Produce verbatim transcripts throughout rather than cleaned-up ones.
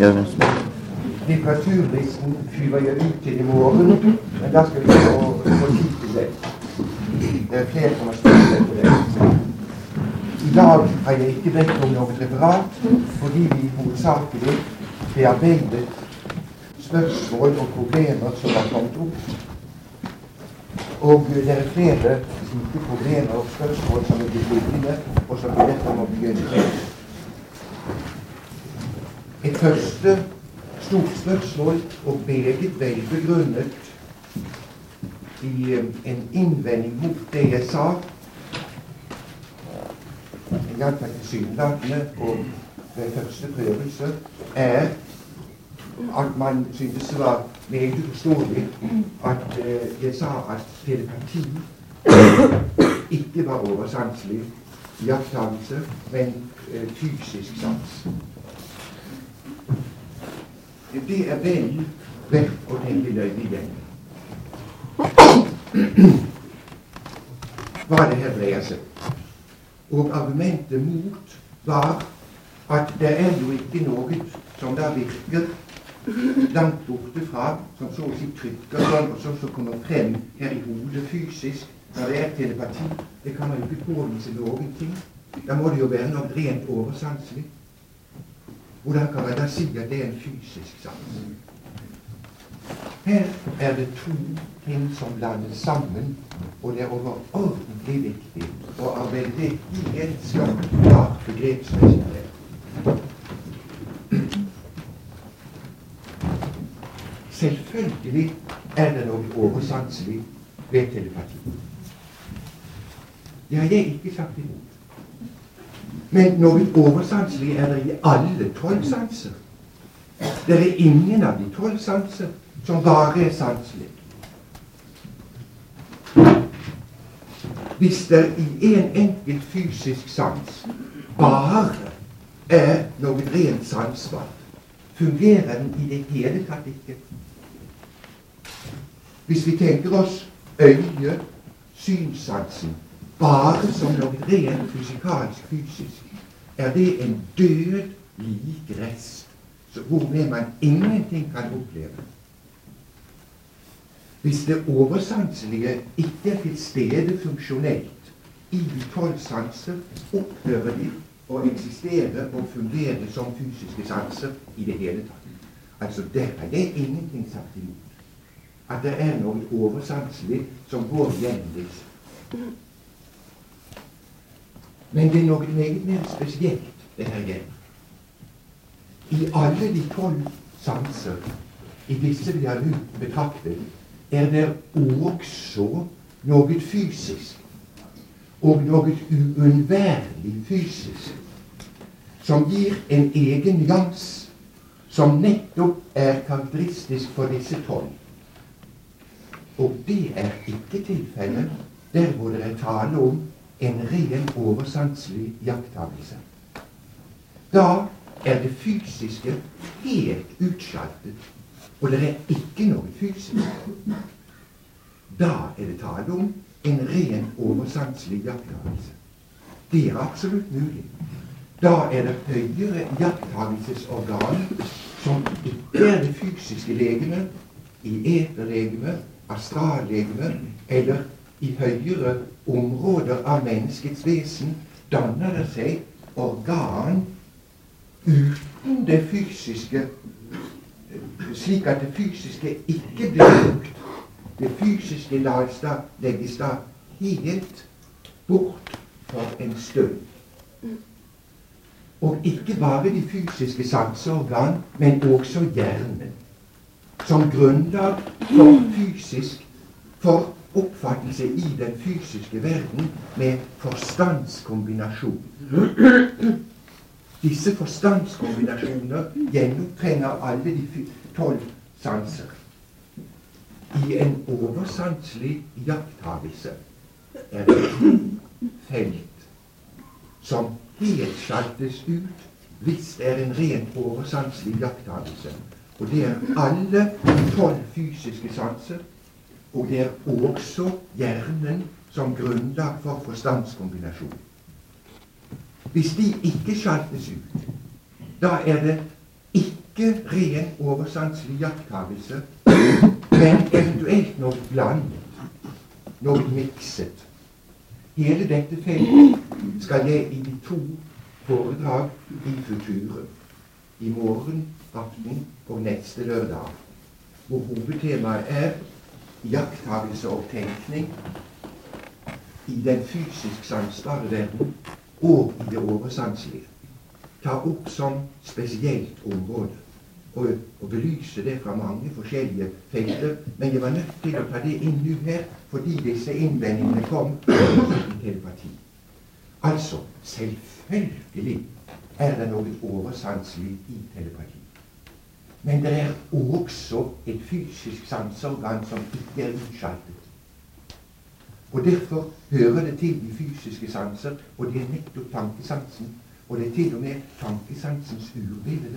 Jørgensen. Litteraturlisten fyrer jeg ut til i morgen, men da skal vi få, få tid til det. Det er flere som har spørsmål på det. I dag har jeg ikke bedt om noe referat, fordi vi hovedsakelig bearbeidet spørsmål og problemer som har kommet opp. Og det er flere slike problemer og spørsmål som er blitt liggende, og som vi derfor må begynne med. Et første stort spørsmål, og meget velbegrunnet i en innvending mot det jeg sa, en gang for tilsynelatende og ved første prøvelse, er at man synes det var meget uforståelig at uh, jeg sa at telepati ikke var oversanselig iakttagelse, men uh, fysisk sans. Det er vel verdt å tenke nøye igjen. Hva det her dreier seg. Og argumentet mot var at det er jo ikke noe som da virker langt borte fra, som så å si trykker sånn, og så, så kommer frem her i hodet fysisk, når det er telepati. Det kan man jo ikke påvise noen ting. Da må det jo være noe rent oversanselig. Hvordan kan man da si at det er en fysisk sans? Her er det to ting som blandes sammen, og det er overordentlig viktig å arbeide det i en slags klar begrepsmessighet. Selvfølgelig er det noe oversanselig ved telepati. Det har jeg ikke sagt imot. Men noe oversanselig er det i alle tolv sanser. Det er ingen av de tolv sanser som bare er sanselig. Hvis det i en enkelt fysisk sans bare er noe rent sansbart, fungerer den i det hele tatt ikke. Hvis vi tenker oss øye, synssansen, bare som noe rent fysikalsk fysisk, er det en død lik rest, hvormed man ingenting kan oppleve. Hvis det oversanselige ikke er til stede funksjonelt i de tolv sanser, opphører de å eksistere og fungere som fysiske sanser i det hele tatt. Altså, der er det ingenting sagt imot. At det er noe oversanselig som går gjennom disse. Men det er noe meget mer spesielt, det her gjelder. I alle de tolv sanser, i disse vi har betraktet, er det også noe fysisk, og noe uunnværlig fysisk, som gir en egen nyans, som nettopp er karakteristisk for disse tolv. Og det er ikke tilfellet der hvor det er tale om en ren oversanselig iakttagelse. Da er det fysiske helt utskjaltet, og det er ikke noe fysisk. Da er det tale om en ren oversanselig iakttagelse. Det er absolutt mulig. Da er det høyere iakttagelsesorgan som ikke er det fysiske legeme, i eterlegeme, astrallegeme, eller i høyere områder av menneskets vesen, danner det seg organ uten det fysiske, slik at det fysiske ikke blir brukt. Det fysiske legges da helt bort for en stund. Og ikke bare de fysiske sanseorgan, men også hjernen, som grunnlag for fysisk, for oppfattelse i den fysiske verden med forstandskombinasjon. Disse forstandskombinasjoner gjennomtrenger alle de tolv sanser. I en oversanselig iakttagelse er det et felt som helt sjaltes ut hvis det er en rent oversanselig iakttagelse. Og det er alle tolv fysiske sanser, og det er også hjernen som grunnlag for forstandskombinasjon. Hvis de ikke sjaltes ut, da er det ikke ikke ren oversanselig jakttagelse, men eventuelt noe blandet, noe mikset. Hele dette feltet skal jeg i de to foredrag i Futuren, i morgen, aften og neste lørdag, hvor hovedtemaet er jakttagelse og tenkning i den fysisk sansbare verden og i det oversanselige. Ta opp som spesielt område og, og belyse det fra mange forskjellige felter, men jeg var nødt til å ta det inn nå her fordi disse innvendingene kom i telepati. Altså, selvfølgelig er det noe oversanselig i telepati. Men det er også et fysisk sanseorgan som ikke er utskjaltet. Og derfor hører det til de fysiske sanser, og det er nettopp tankesansen. Og det er til og med tankesansens urbilde.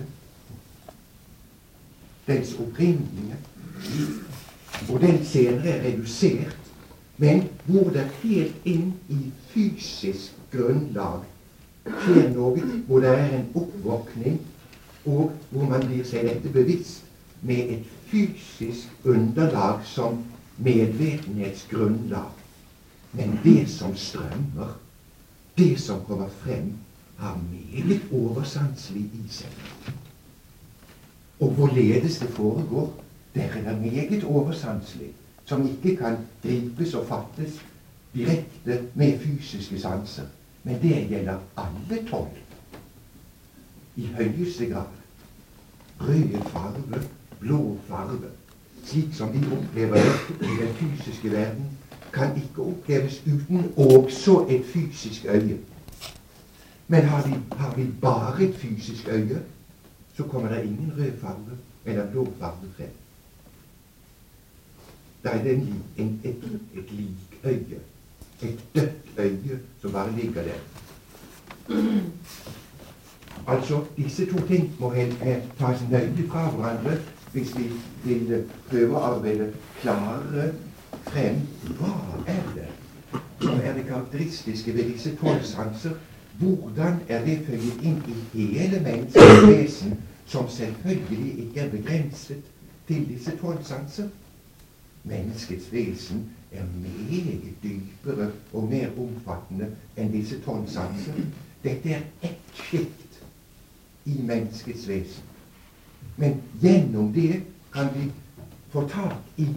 Dens opprinnelige. Og den senere er redusert, men hvor det helt inn i fysisk grunnlag skjer noe hvor det er en oppvåkning, og hvor man blir seg dette bevisst med et fysisk underlag som medvetenhetsgrunnlag. Men det som strømmer, det som kommer frem, har meget oversanselig i seg. Og hvorledes det foregår, der er det meget oversanselig, som ikke kan gripes og fattes direkte med fysiske sanser. Men det gjelder alle tolv. I høyeste grad. Rød farve, blå farve, slik som vi opplever det i den fysiske verden, kan ikke oppleves uten også et fysisk øye. Men har vi, har vi bare et fysisk øye, så kommer det ingen rød farve eller blå farve frem. Da er det en, en, et, et likøye, et dødt øye som bare ligger der. Altså, disse to ting må helt, helt tas nøye fra hverandre hvis vi vil prøve å arbeide klarere frem. Hva er det som er det karakteristiske ved disse tolv sanser? Hvordan er det føyet inn i hele menneskets vesen, som selvfølgelig ikke er begrenset til disse tolv sanser? Menneskets vesen er meget dypere og mer omfattende enn disse tolv sanser. Dette er ett skikt i menneskets vesen. Men gjennom det kan vi få tak i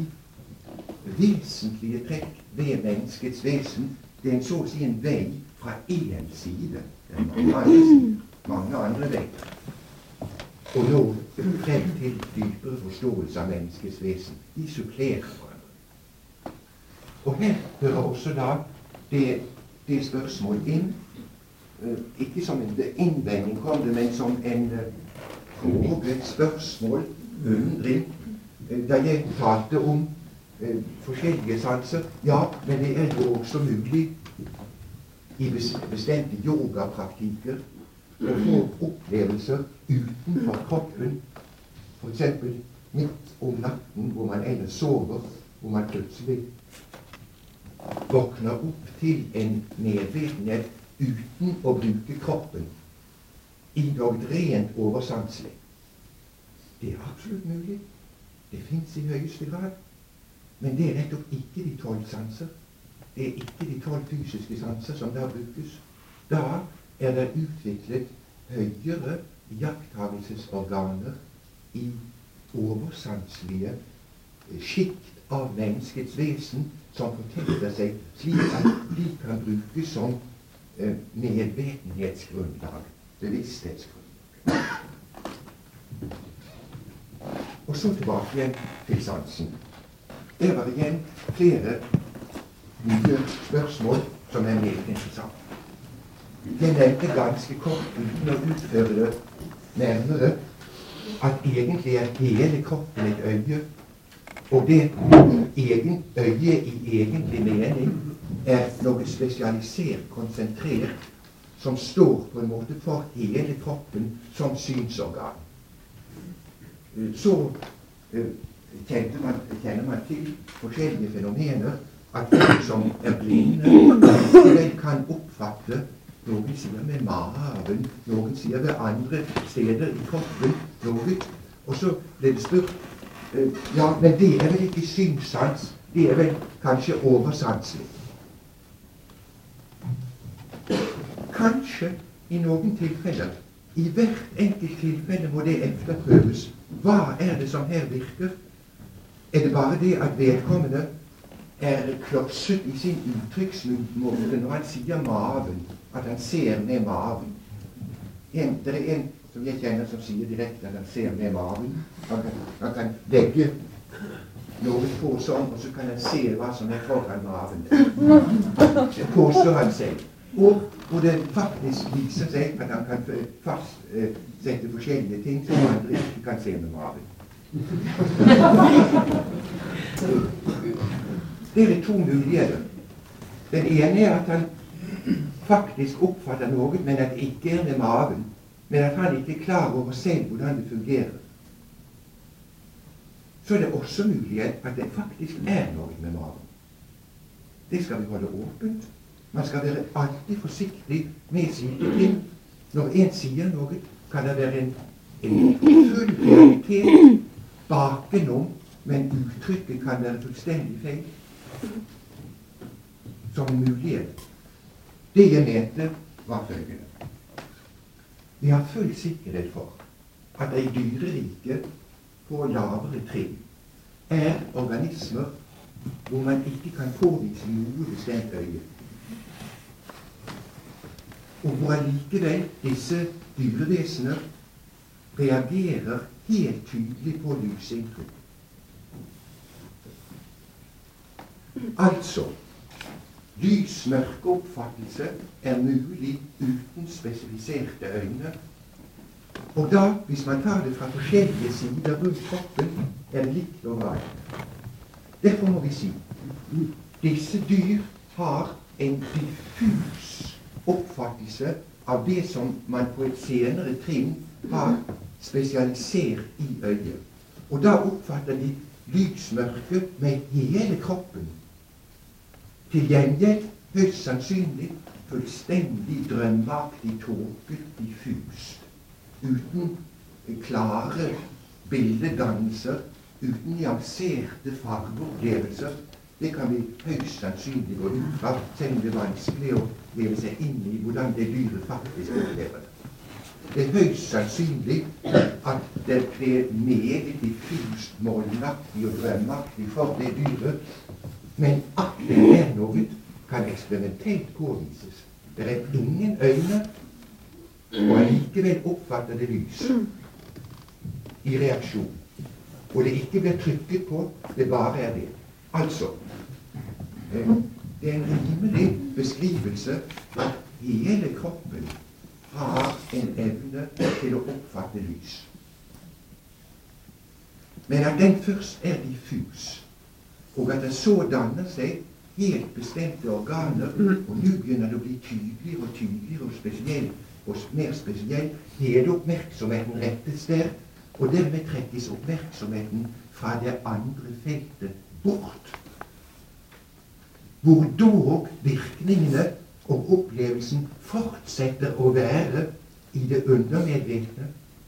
vesentlige trekk ved menneskets vesen. Det er en, så å si en vei fra én side. Det er mange andre sider, mange andre veier. Og nå frem til dypere forståelse av menneskets vesen. De supplerer hverandre. Og her hører også da det, det spørsmål inn. Uh, ikke som en innvending kom det, men som en uh, et spørsmål, undring. Uh, da jeg talte om uh, forskjellige sanser, ja, men det er jo også mulig i bestemte yogapraktikker å få opplevelser utenfor kroppen, for eksempel midt om natten hvor man ellers sover, hvor man plutselig våkner opp til en medvetenhet uten å bruke kroppen i noe rent oversanselig. Det er absolutt mulig. Det finnes i høyeste grad. Men det er nettopp ikke de tolv sanser. Det er ikke de tolv fysiske sanser som da brukes. Da er det utviklet høyere jakttagelsesorganer i oversanselige skikt av menneskets vesen som forteller seg slik at de kan brukes som eh, medvetenhetsgrunnlag, bevissthetsgrunnlag. Og så tilbake igjen til sansen. Det var igjen flere nye spørsmål som er meget interessant. Jeg nevnte ganske kort uten å utføre det nærmere at egentlig er hele kroppen et øye, og det egen, øyet i egentlig mening er noe spesialisert, konsentrert, som står på en måte for hele kroppen som synsorgan. Så uh, kjenner, man, kjenner man til forskjellige fenomener, at folk som er blinde, de kan oppfatte noen sier med maven, noen sier ved andre steder i kroppen, noe. Og så ble det spurt, eh, ja, men det er vel ikke synssans, det er vel kanskje oversanselig. Kanskje i noen tilfeller, i hvert enkelt tilfelle må det efterprøves. Hva er det som her virker? Er det bare det at vedkommende er klosset i sin uttrykksmåte når han sier maven, at han ser med maven? En, det er en som jeg kjenner som sier direkte at han ser med maven. Han kan, han kan legge noe på sånn, og så kan han se hva som er foran maven. Det påstår han selv. Og, og det faktisk viser seg at han kan fastsette eh, forskjellige ting som andre ikke kan se med maven. Det er to muligheter. Den ene er at han faktisk oppfatter noe, men at det ikke er med maven, men at han ikke er klar over selv hvordan det fungerer. Så er det også mulighet at det faktisk er noe med maven. Det skal vi holde åpent. Man skal være alltid forsiktig med slike ting. Når en sier noe, kan det være en, en full realitet bakenom, men uttrykket kan være fullstendig feil. Som en mulighet. Det jeg mente var følgende. Vi har full sikkerhet for at i dyreriket på lavere trinn er organismer hvor man ikke kan påvise noe bestemt øye. Og hvor allikevel disse dyrevesener reagerer helt tydelig på lysinntrykk. Altså, lys-mørke-oppfattelse er mulig uten spesifiserte øyne. Og da, hvis man tar det fra forskjellige sider rundt kroppen, er det likt overalt. Derfor må vi si, disse dyr har en diffus oppfattelse av det som man på et senere trinn har spesialisert i øyet. Og da oppfatter de lysmørke med hele kroppen. Til gjengjeld, høyst sannsynlig, fullstendig drømmeaktig, tåket, diffust. Uten klare billedannelser, uten nyanserte fargeopplevelser. Det kan vi høyst sannsynlig gå ut fra, selv om det er vanskelig å leve seg inn i hvordan det dyret faktisk opplever det. Det er høyst sannsynlig at det blir meget diffust, målnaktig og drømmeaktig for det dyret, men at det er noe kan eksperimentelt påvises. Det er ingen øyne, og allikevel oppfatter det lys i reaksjon. Og det ikke blir trykket på, det bare er det. Altså, det er en rimelig beskrivelse at hele kroppen har en evne til å oppfatte lys. Men at den først er diffus, og at det så danner seg helt bestemte organer, og nå begynner det å bli tydeligere og tydeligere og spesiell, og mer spesiell, hele oppmerksomheten rettes der, og dermed trekkes oppmerksomheten fra det andre feltet bort. Hvor dog virkningene og opplevelsen fortsetter å være i det undermedvetne.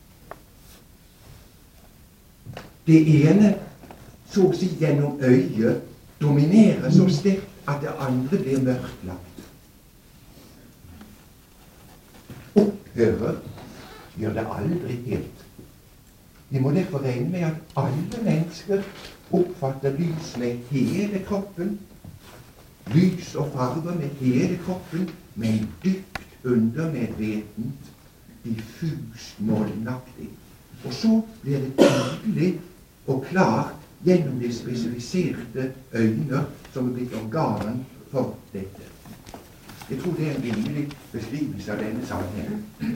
Det ene, så å si gjennom øyet, dominerer så sterkt at det andre blir mørklagt. Opphører gjør det aldri helt. Vi må derfor regne med at alle mennesker oppfatter lys med hele kroppen, lys og farver med hele kroppen, men dypt undermedvetent, diffust, målnaktig. Og så blir det tydelig og klart gjennom de spesifiserte øyne som er blitt organen for dette. Jeg tror det er en rimelig beskrivelse av denne sammenhengen.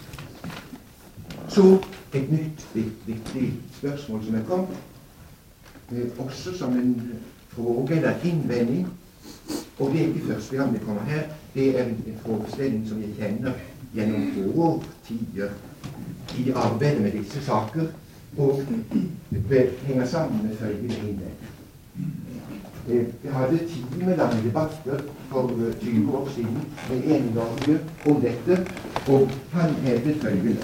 Så et nytt viktig spørsmål som er kommet, eh, også som en fråge eller innvending, og det er ikke første gang det kommer her, det er en frågestilling som jeg kjenner gjennom årtier i arbeidet med disse saker, og det henger sammen med følgende innlegg. Jeg hadde timelange debatter for tyve år siden med en i Norge om dette, og han hevdet følgende: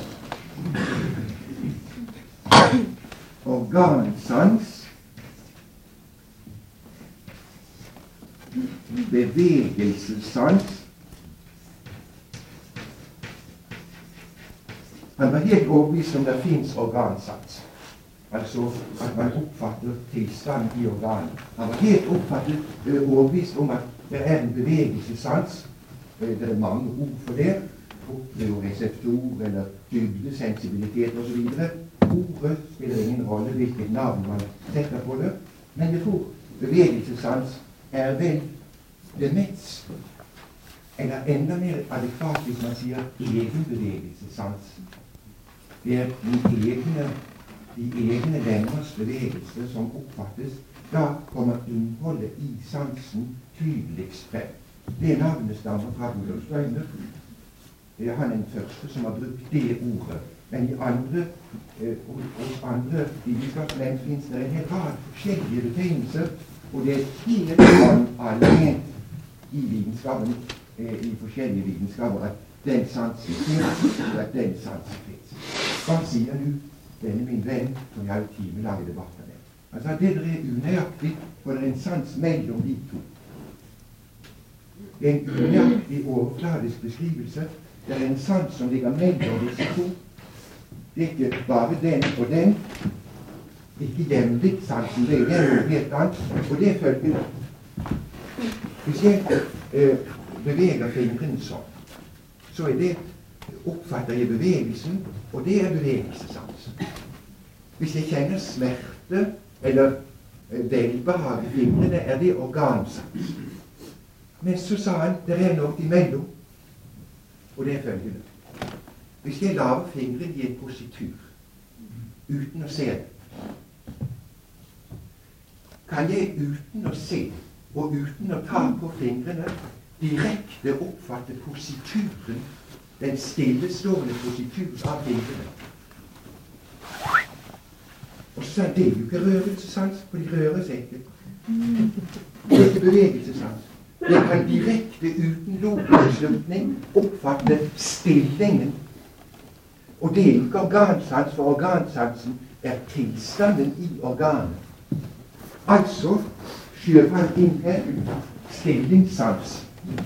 organsans, bevegelsessans. Han var helt overbevist om det fins organsans. Altså at man oppfatter tilstanden i organet. Han var helt oppfattet, uh, overbevist om at det er en bevegelsessans. Uh, det er mange ord for det. Reseptor eller dybde, sensibilitet osv. Ordet spiller ingen rolle hvilket navn man setter på det. Men jeg tror bevegelsessans er vel det mest, eller enda mer adekvat hvis man sier egenbevegelsessans. Det er de egne, de egne lemmers bevegelse som oppfattes. Da kommer innholdet i sansen tydeligst frem. Det navnet stammer fra Rudolf Steiner. Han er den første som har brukt det ordet. Men i andre, eh, hos andre vitenskapsmenn finnes det en hel rad forskjellige betegnelser, og det er helt alene i vitenskapen, eh, i forskjellige vitenskaper, at den sansen finnes, og at den sansen finnes. Hva sier nu denne min venn, som jeg har timelange debatter med? Altså at det er unøyaktig, for det er en sans mellom de to. Det er en unøyaktig overfladisk beskrivelse. Det er en sans som ligger mellom disse to. Det er ikke bare den og den. Ikke jevnlikt-sansen, det er noe helt annet. Og det er følgende. Hvis jeg eh, beveger fingrene sånn, så er det, oppfatter jeg bevegelsen, og det er bevegelsessansen. Hvis jeg kjenner smerte eller eh, velbehag i fingrene, er det organsans. Men så sa han, det er noe imellom. Og det er følgende. Hvis jeg laver fingeren i en positur uten å se det, kan jeg uten å se og uten å ta på fingrene direkte oppfatte posituren, den stillestående positur av fingrene. Og så er det jo ikke rørelsessans, for de rører seg ikke. Det er ikke bevegelsessans. Jeg kan direkte uten logisk slutning oppfatte stillingen. Og det er ikke organsans, for organsansen er tilstanden i organet. Altså skyver han inn her stillingssans.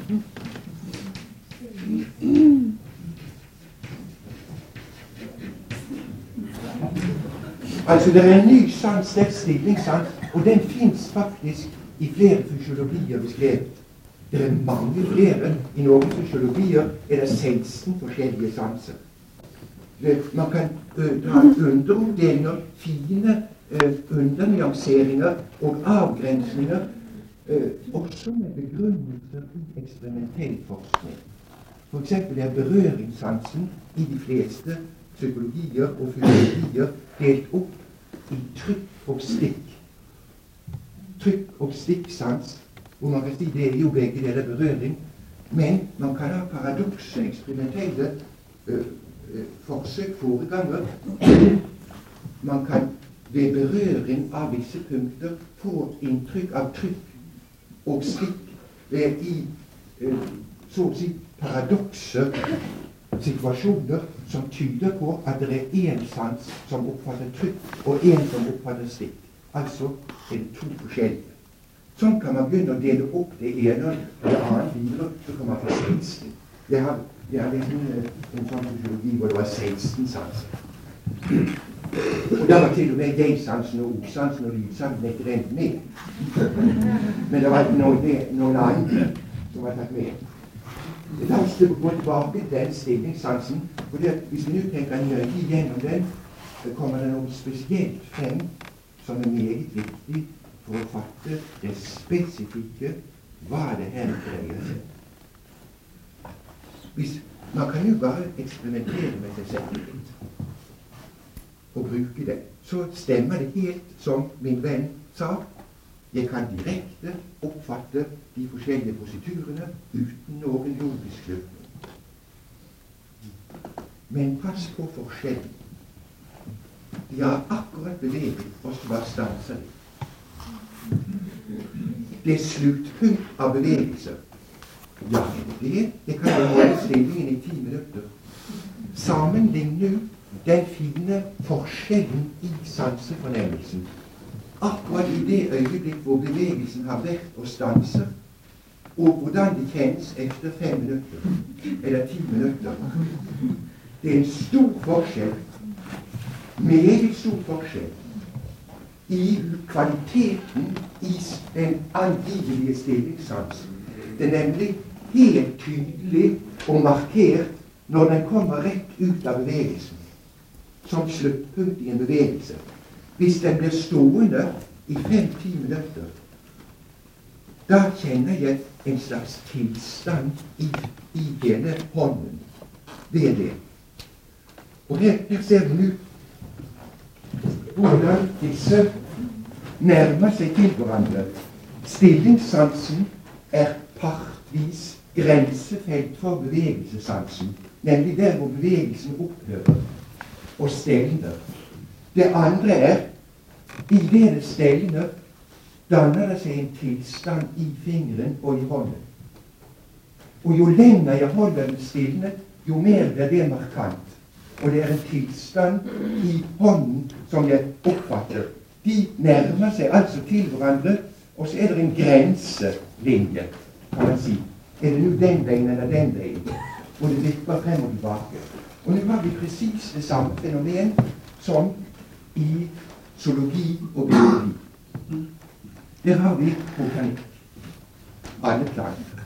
Altså det er en ny sans, det er stillingssans, og den finnes faktisk i flere fysiologier beskrevet. Det er mange flere. I noen fysiologier er det seksten forskjellige sanser. Man kan uh, ha underoppdelinger, fine uh, undernyanseringer og avgrensninger, uh, også med begrunnelser i eksperimentell forskning. For eksempel er berøringssansen i de fleste psykologier og fysiologier delt opp i trykk og stikk. Trykk og stikksans, hvor man kan si det er jo begge deler berøring, men man kan ha paradokse, eksperimentelle uh, forsøk foreganger. Man kan ved berøring av visse punkter få inntrykk av trykk og stikk ved i uh, så å si paradokse situasjoner som tyder på at det er én sans som oppfatter trykk og én som oppfatter stikk. Altså er det to forskjellige. Sånn kan man begynne å dele opp det ene og det andre videre, så kan man få seksten. Jeg har Jeg har lest en, en sånn fysiologi hvor det var seksten sanser. Og da var til og med jeg-sansen og ordsansen og lydsansen ikke rent med. Men det var ikke noe, noen andre som var tatt med. La oss gå tilbake til den stillingssansen. For det, hvis vi nå tenker nøye gjennom den, så kommer det noe spesielt frem som er meget viktig for å fatte det spesifikke hva det her dreier seg. Hvis man kan jo bare eksperimentere med seg selv og bruke det, så stemmer det helt som min venn sa. Jeg kan direkte oppfatte de forskjellige positurene uten noen logisk slutning. Men pass på forskjellen. De har akkurat beveget, og så bare stanser de. det er sluttpunkt av bevegelse. Ja, det, det kan jo holde stillingen i ti minutter. Sammenlign nå den fine forskjellen i sansefornemmelsen. Akkurat i det øyeblikk hvor bevegelsen har vært å stanse, og hvordan det kjennes etter fem minutter, eller ti minutter. Det er en stor forskjell, meget stor forskjell, i kvaliteten i den angivelige stillingssansen. Det er nemlig helt tydelig og markert når den kommer rett ut av bevegelsen, som sluttpunkt i en bevegelse. Hvis den blir stående i fem-ti minutter, da kjenner jeg en slags tilstand i, i hele hånden ved det. Og her, her ser vi nå hvordan disse nærmer seg til hverandre. Stillingssansen er partvis grensefelt for bevegelsessansen, nemlig der hvor bevegelsen opphører og stelner. Det andre er, i det det stelner, danner det seg en tilstand i fingeren og i hånden. Og jo lenger jeg holder den stilnet, jo mer blir det markant. Og det er en tilstand i hånden som jeg oppfatter. De nærmer seg altså til hverandre, og så er det en grenselinje, kan man si. Er det nå den veien eller den veien? Og det vipper frem og tilbake. Og nå har vi presis det samme fenomen som i zoologi og biologi. Der har vi botanikk. Alle planter.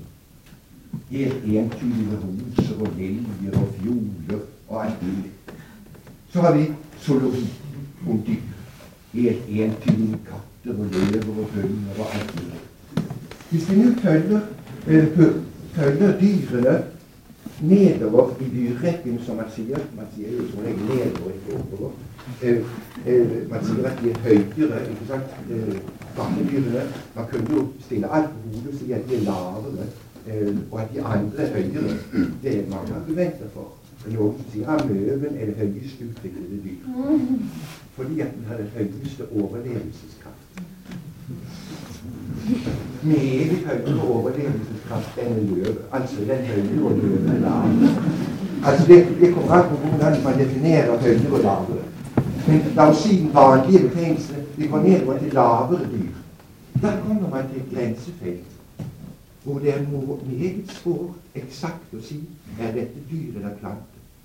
Helt entydige roser og liljer og fjoler og alt mulig. Så har vi zoologi om dyr. Helt entydige katter og løver og hunder og alt mulig. Hvis vi nå følger, øh, følger dyrene nedover i dyrrekken, som man sier, man sier jo som regel nedover ikke oppover, uh, uh, man sier at de er høyere, ikke sant, uh, bakkedyrene. Man kunne jo stille alt på hodet og si at de er lavere, uh, og at de andre er høyere. Det er mange argumenter for. Det er noen som sier at løven er det høyest utviklede dyr, fordi at den har den høyeste overlevelseskraft. Meget høyere overlevelseskraft enn en løve. Altså den høyere og løve er lavere. Altså det, det kommer an på hvordan man definerer høyere og lavere. Men la oss si den vanlige betegnelsen, vi går nedover til lavere dyr. Da kommer man til et grensefelt, hvor det er meget spår eksakt å si, er dette dyr eller plante.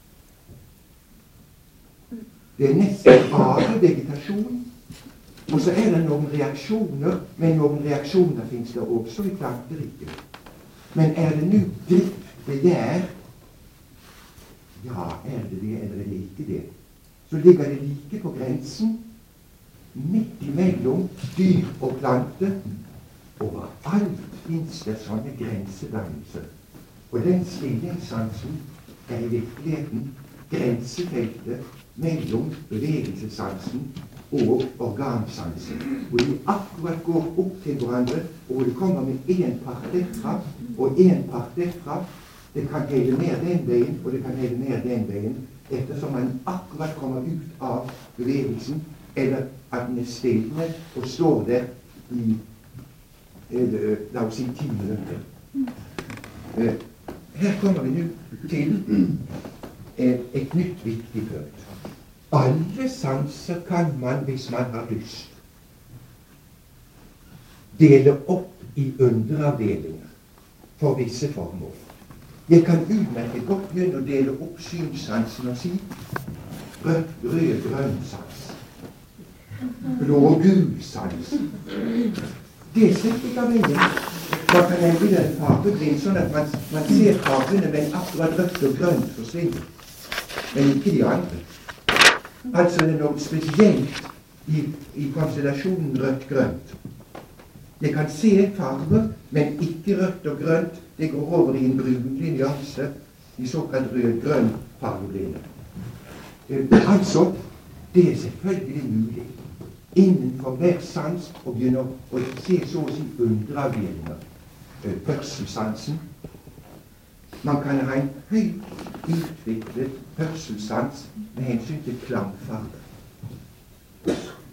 Det er nesten bare vegetasjon. Og så er det noen reaksjoner, men noen reaksjoner finnes det også i planteriket. Men er det nå drift, begjær? Ja, er det det, eller er det ikke det? Så ligger det like på grensen, midt imellom dyr og plante. Overalt finnes det sånne grensedannelser. Og den stillingssansen er i virkeligheten grensefeltet mellom bevegelsessansen og organsansen, hvor de akkurat går opp til hverandre, og hvor det kommer med en part derfra og en part derfra. Det kan hele mer den veien, og det kan hele mer den veien, ettersom man akkurat kommer ut av bevegelsen, eller at den er stillende og står der i, eh, la oss si, ti minutter. Eh, her kommer vi nå til eh, et nytt viktig punkt. Alle sanser kan man, hvis man har lyst, dele opp i underavdelinger for visse formål. Jeg kan utmerket godt begynne å dele opp synssansen og si rød, rød, grønn sans, blå, gul sans. Det setter ikke av veien. Man kan nemlig være fargeblind, sånn at man, man ser fargene, men akkurat rødt og grønt forsvinner. Men ikke de andre. Altså det er noe spesielt i, i konstellasjonen rødt-grønt. Jeg kan se farger, men ikke rødt og grønt. Det går over i en brunlig nyanse, i såkalt rød-grønn fargeblinde. Eh, altså, det er selvfølgelig mulig innenfor hver sans å begynne å se så å si underavdelinger. Eh, Hørselssansen. Man kan ha en høyt utviklet hørselssans med hensyn til klangfarger.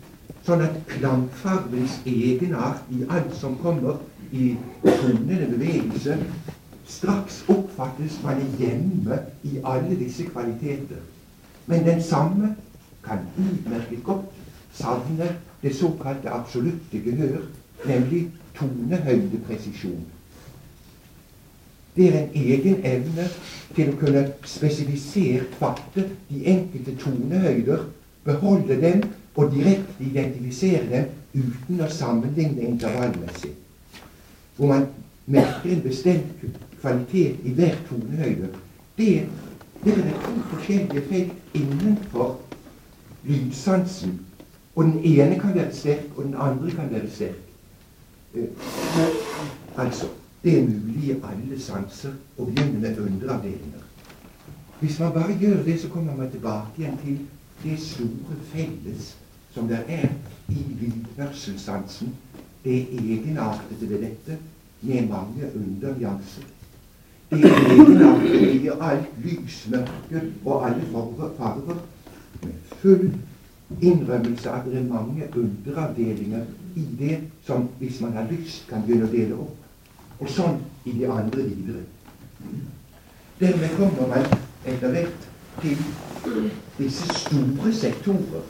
sånn at klangfarvens egenart i alt som kommer i tonende bevegelse, straks oppfattes man er hjemme i alle disse kvaliteter. Men den samme kan utmerket godt savne det såkalte absolutte gehør, nemlig tonehøydepresisjon. Det er en egen evne til å kunne spesifisert fatte de enkelte tonehøyder, beholde dem og direkte identifisere dem uten å sammenligne intervallmessig. Hvor man merker en bestemt kvalitet i hver tonehøyde. Det, det er to forskjellige felt innenfor lydsansen. Og den ene kan være sterk, og den andre kan være sterk. Eh, altså, det er mulig i alle sanser å begynne med underavdelinger. Hvis man bare gjør det, så kommer man tilbake igjen til det store felles som det er i lydhørselssansen. Det er egenartede ved dette, med mange undernyanser. Det er egenartede i alt lys, mørke og alle farver, med full innrømmelse at det er mange underavdelinger i det som, hvis man har lyst, kan begynne å dele opp. Og sånn i de andre videre. Dermed kommer man etter hvert til disse store sektorer.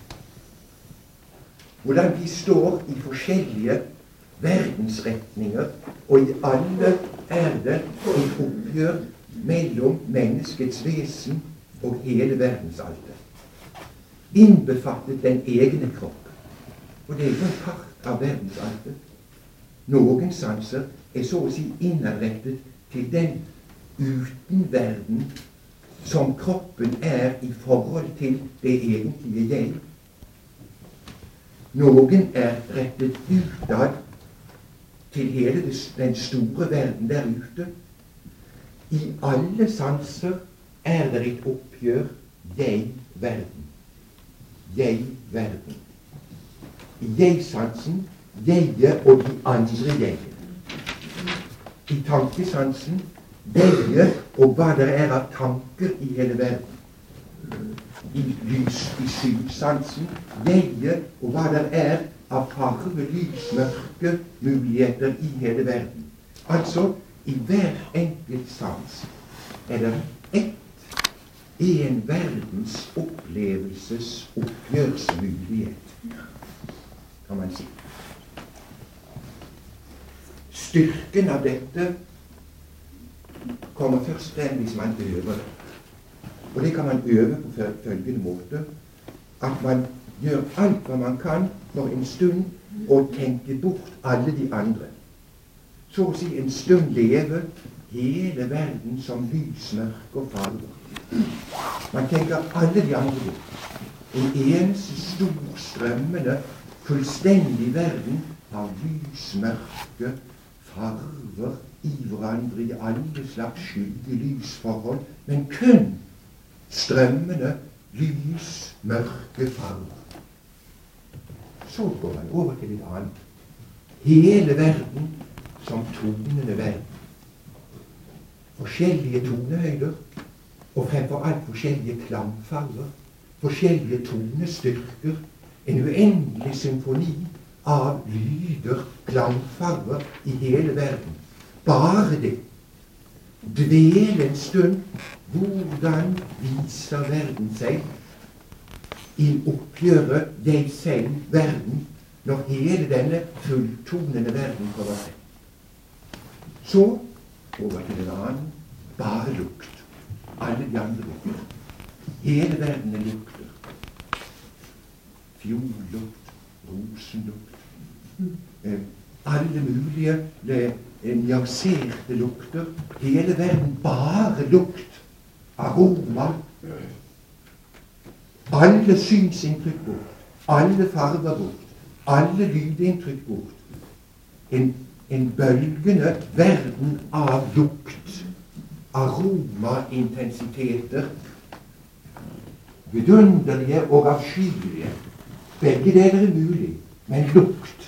Hvordan de står i forskjellige verdensretninger, og i alle er det et oppgjør mellom menneskets vesen og hele verdensaltet. Innbefattet den egne kropp. Og det er jo en part av verdensaltet. Noen sanser er så å si innrettet til den utenverden som kroppen er i forhold til det egentlige jeg. Noen er rettet utad til hele den store verden der ute. I alle sanser er det et oppgjør jeg-verden. Jeg-verden. I jeg-sansen, jeget og de andre jegene. I tankesansen, jeget og hva det er av tanker i hele verden. I lys, i synsansen, jeget og hva det er av farve, lys, mørke muligheter i hele verden. Altså, i hver enkelt sans er det ett en verdens opplevelses oppgjørsmulighet, kan man si. Styrken av dette kommer først frem hvis man øver det. Og det kan man øve på følgende måte, at man gjør alt hva man kan for en stund å tenke bort alle de andre. Så å si en stund leve hele verden som lys, mørke og farger. Man tenker alle de andre. En eneste stor strømmende, fullstendig verden av lys, mørke, farver i hverandre i alle slags skygge-lysforhold, men kun strømmende lys, mørke farver. Så går man over til et annet. Hele verden som tonende verden. Forskjellige tonehøyder, og fremfor alt forskjellige klangfarver, forskjellige tonestyrker, en uendelig symfoni av lyder, klangfarver i hele verden. Bare det. Dvele en stund. Hvordan viser verden seg i oppgjøret jeg selv, verden, når hele denne fulltonende verden kommer frem? Så over til en annen, bare lukt. Alle de andre lukter. Hele verden er lukter. Fjollukt, rosenlukt, eh, alle mulige eh, nyanserte lukter. Hele verden bare lukt. Aroma. Alle synsinntrykk bort. Alle farver bort. Alle lydinntrykk bort. En, en bølgende verden av lukt. Aromaintensiteter. Vidunderlige og avskyelige. Begge deler er mulig, men lukt.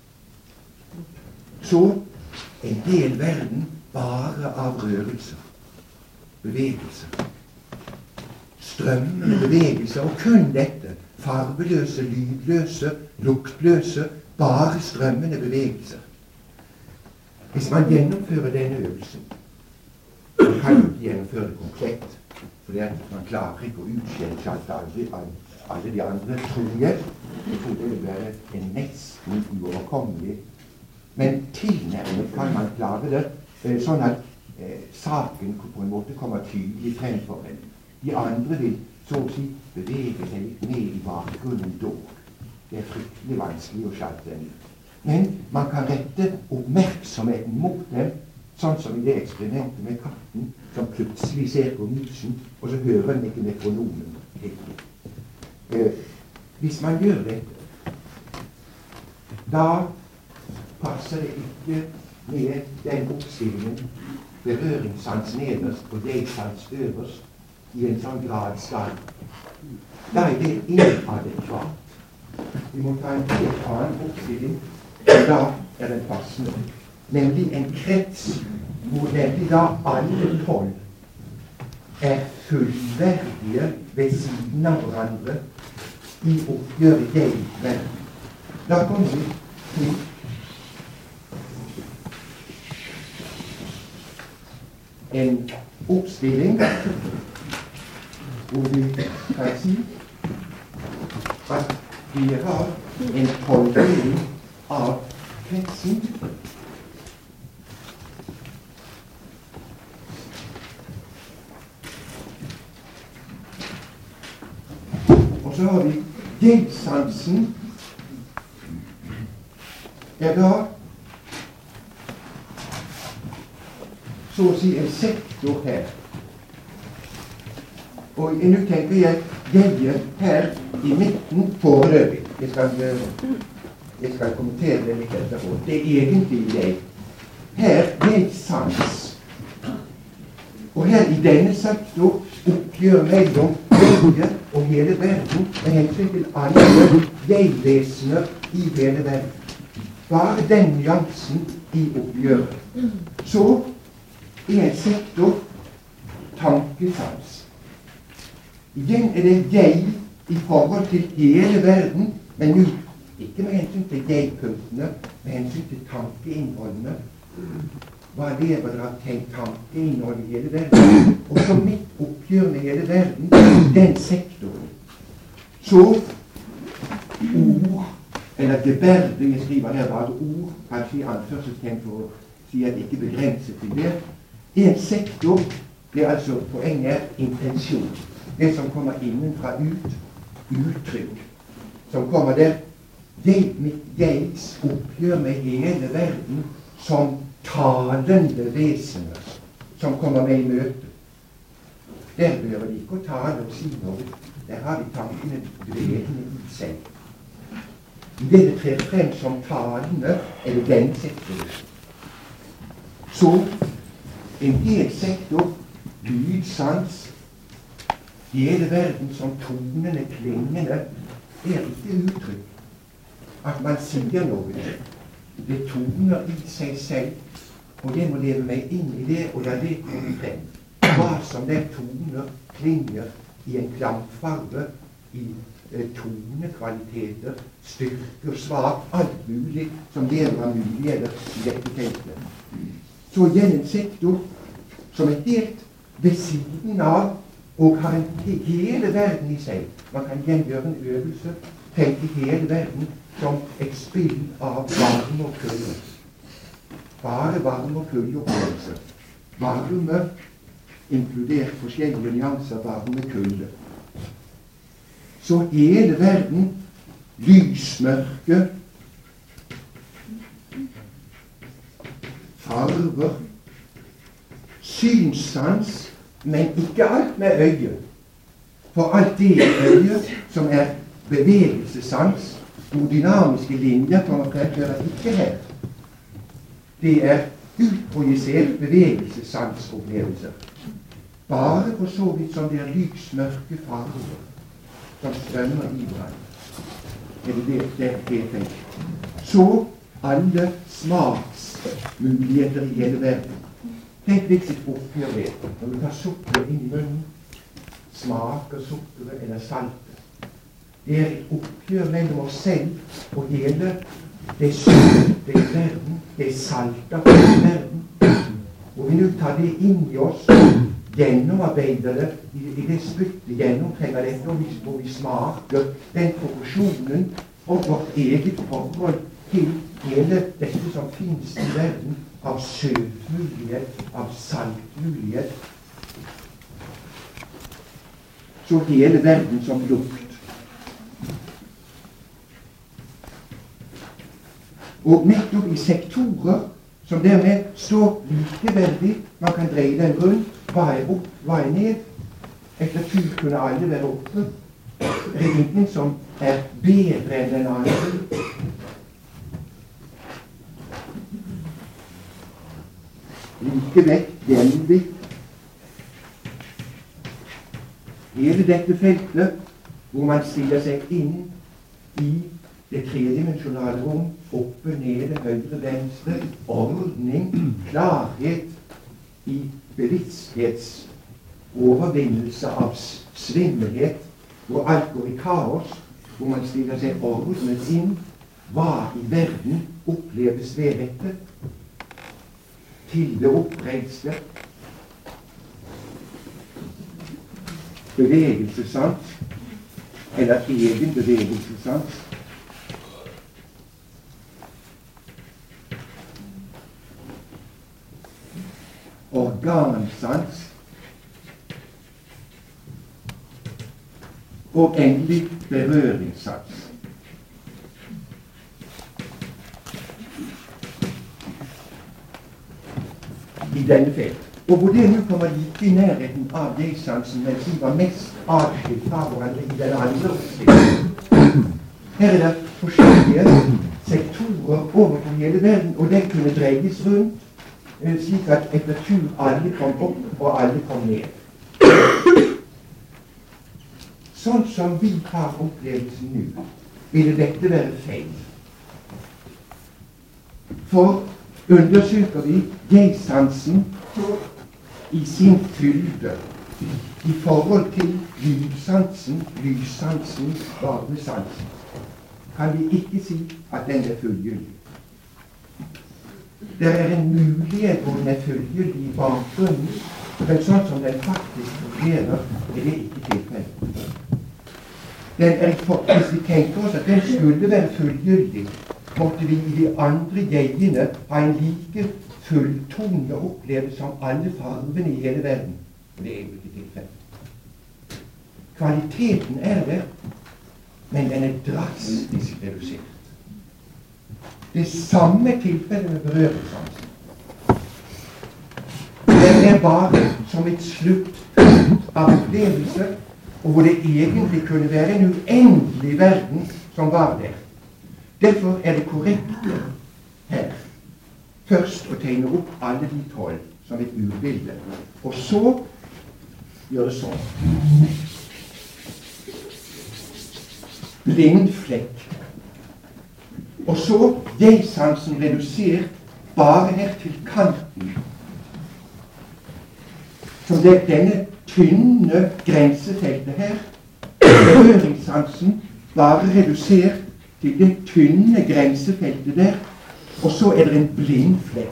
Så en del verden bare av rørelser. Bevegelser. Strømmende bevegelser, og kun dette. farveløse, lydløse, luktløse, bare strømmende bevegelser. Hvis man gjennomfører denne øvelsen, man kan jo ikke gjennomføre det komplett, for man klarer ikke å utskjelle alle, alle de andre, tror jeg. Jeg tror det vil være en nesten uoverkommelig. Men tilnærmet kan man klare det, sånn at eh, saken på en måte kommer tydelig frem for en. De andre vil så å si bevege seg litt ned i bakgrunnen dog. Det er fryktelig vanskelig å sjalte dem. Men man kan rette oppmerksomheten mot dem, sånn som i det eksperimentet med katten, som plutselig ser på musen, og så hører den ikke metronomen helt. Eh, hvis man gjør dette, da passer det ikke med den oppstillingen, berøringssans nederst og jeg-sans øverst, i en sånn gradskala. Da er det inadekvat. Vi må ta en helt annen oppstilling, og da er den passende. Nemlig en krets hvor nemlig da alle tolv er fullverdige ved siden av hverandre i oppgjøret jeg-verden. Da kommer vi til en oppstilling hvor vi kan si at vi har en tolkning av kretsen. Og så har vi jeg-sansen. Er da så å si en sektor her. Og nå tenker jeg jeget her i midten foreløpig. Jeg skal, jeg skal kommentere det litt etterpå. Det er egentlig jeg. Her jeg-sans. Og her i denne sektor oppgjør mellom jeget og hele verden med hensyn til alle jeg-vesener i hele verden. Bare den nyansen i oppgjøret. Så er en sektor tankesans. Igjen er det jeg i forhold til hele verden, men nå ikke med hensyn til jeg-punktene, med hensyn til tankeinnholdene. Hva lever det av tankeinnhold i hele verden? Og så mitt oppgjør med hele verden, den sektoren. Så ord, eller geberde, jeg skriver her bare ord, kanskje i anførselstegn for å si at ikke begrenset til det. En sektor blir altså poenget er intensjon. Det som kommer innenfra ut, uttrykk. Som kommer der, jeg, mitt jegs oppgjør med hele verden som talende vesener, som kommer med i møte. Der behøver de ikke å tale og si noe. Der har de tankene dvelende i seg. I det det trer frem som talende, er det den sektoren. Så en hel sektor, lydsans, hele verden som tonene, klingende, er ikke uttrykk. At man sier noe. Det toner i seg selv, og det må leve meg inn i det, og la det komme frem. Hva som der toner, klinger i en klangfarve, i eh, tonekvaliteter, styrker, svar, alt mulig som lever av muligheter i dette feltet. Så igjen en sektor som er helt ved siden av og har en hele verden i seg. Man kan igjen gjøre en øvelse, tenke hele verden som et spill av varme og kulde. Bare varme og kulde opplevelse. Varme inkludert forskjellige nyanser, varme og kulde. Så hele verden, lysmørke, farver, synssans, men ikke alt med øyet. For alt det øyet som er bevegelsessans, hvor dynamiske linjer kommer frem, hører ikke her. Det er utprojisert bevegelsessansopplevelser. Bare på så vidt som det er lysmørke farger som strømmer i hverandre. Er det det det er tenkt? Så alle smaksmuligheter i hele verden. Tenk litt sitt oppgjør ved. Når du tar sukker inn i munnen, smaker sukkeret eller saltet. Det er et oppgjør mellom oss selv og hele det søte i verden, det salta i verden. Og vi nå tar det inn i oss, gjennomarbeider det i, i det spyttet, gjennomtrenger dette, og vi, og vi smaker den proporsjonen og vårt eget forhold til hele dette som finnes i verden av søtmulighet, av saltmulighet. Så hele verden som lukt. Og nettopp i sektorer som dermed står likeverdig, man kan dreie den rundt, hva er opp, hva er ned. Etter tur kunne alle være oppe. Det er ingen som er bedre enn den andre. Likevekt, gjenvikt. Hele dette feltet hvor man stiller seg inn i det tredimensjonale rom, oppe, nede, høyre, venstre, ordning, klarhet i bevissthets overvinnelse av svimmelhet, hvor alt går i kaos, hvor man stiller seg ordnet inn, hva i verden oppleves ved dette, til det oppreiste, bevegelsessans, eller egen bevegelsessans. Organsans, og endelig berøringssans. I denne felt. Og hvor det nå kommer like i nærheten av jeg-sansen, mens de var mest adskilt fra hverandre i den andre oppstilling. Her er det forskjellige sektorer overfor hele verden, og den kunne dreies rundt, slik at etter tur alle kom opp og alle kom ned. Sånn som vi har opplevelsen nå, ville dette være feil. For undersøker vi jeg-sansen i sin fylde i forhold til lydsansen, lyssansen, varmesansen, kan vi ikke si at den er fullgyldig. Det er en mulighet hvor den er fullgyldig i bakgrunnen, men sånn som den faktisk fungerer, er det ikke tilfellet. Den er, hvis vi tenker oss at den skulle være fullgyldig, måtte vi i de andre jegene ha en like fulltonge opplevelse som alle farvene i hele verden. Og det er jo ikke tilfellet. Kvaliteten er der, men den er drastisk redusert. Det samme tilfellet med berøringssansen. Den er bare som et sluttpunkt av opplevelse, og hvor det egentlig kunne være en uendelig verden som var der. Derfor er det korrekt her først å tegne opp alle de tolv som et urbilde, og så gjøre det sånn. Blind flekk. Og så jeg-sansen redusert bare her til kanten. Så det er denne tynne grensefeltet her, berøringssansen bare redusert til det tynne grensefeltet der, og så er det en blind flekk.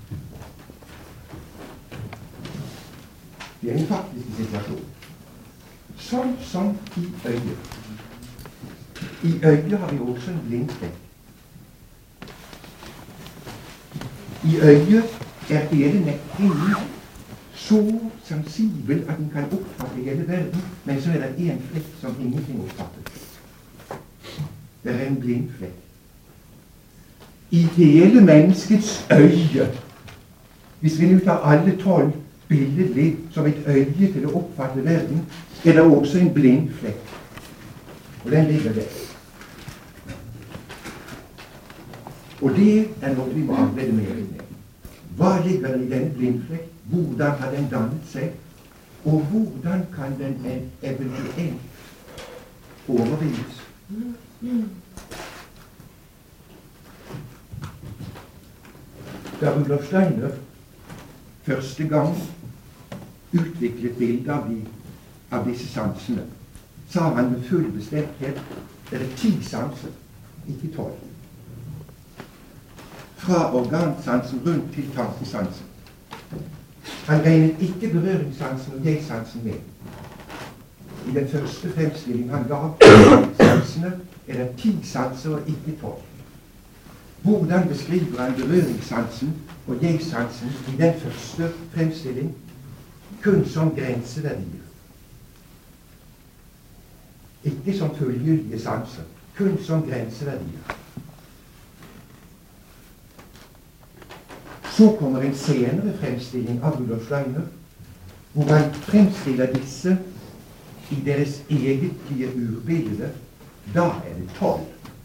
Det er en faktisk situasjon. Sånn som i øyet. I øyet har vi også en blind flekk. I øyet er hele netthinnen så sensibel at den kan oppfatte hele verden, men så er det en flekk som ingenting oppfatter. Det er en blind flekk. I hele menneskets øye, hvis vi nå tar alle tolv billedlig som et øye til å oppfatte verden, er det også en blind flekk. Og den ligger der. Og det er noe vi må arbeide mer med. Hva ligger i denne blindflekk? Hvordan har den dannet seg? Og hvordan kan den eventuelt overvinnes? Da Rudolf Steiner første gang utviklet bilder av, de, av disse sansene, sa han med full bestemthet, det er ti sanser, ikke tolv. Fra organsansen rundt til tankesansen. Han regnet ikke berøringssansen og jeg-sansen med. I den første fremstillingen han gav sansene, er det ti sanser og ikke tolv. Hvordan beskriver han berøringssansen og jeg-sansen i den første fremstilling? Kun som grenseverdier. Ikke som fullgyldige sanser, kun som grenseverdier. Så kommer en senere fremstilling av Rudolf Steiner, hvor han fremstiller disse i deres egentlige urbilde. Da er det tolv.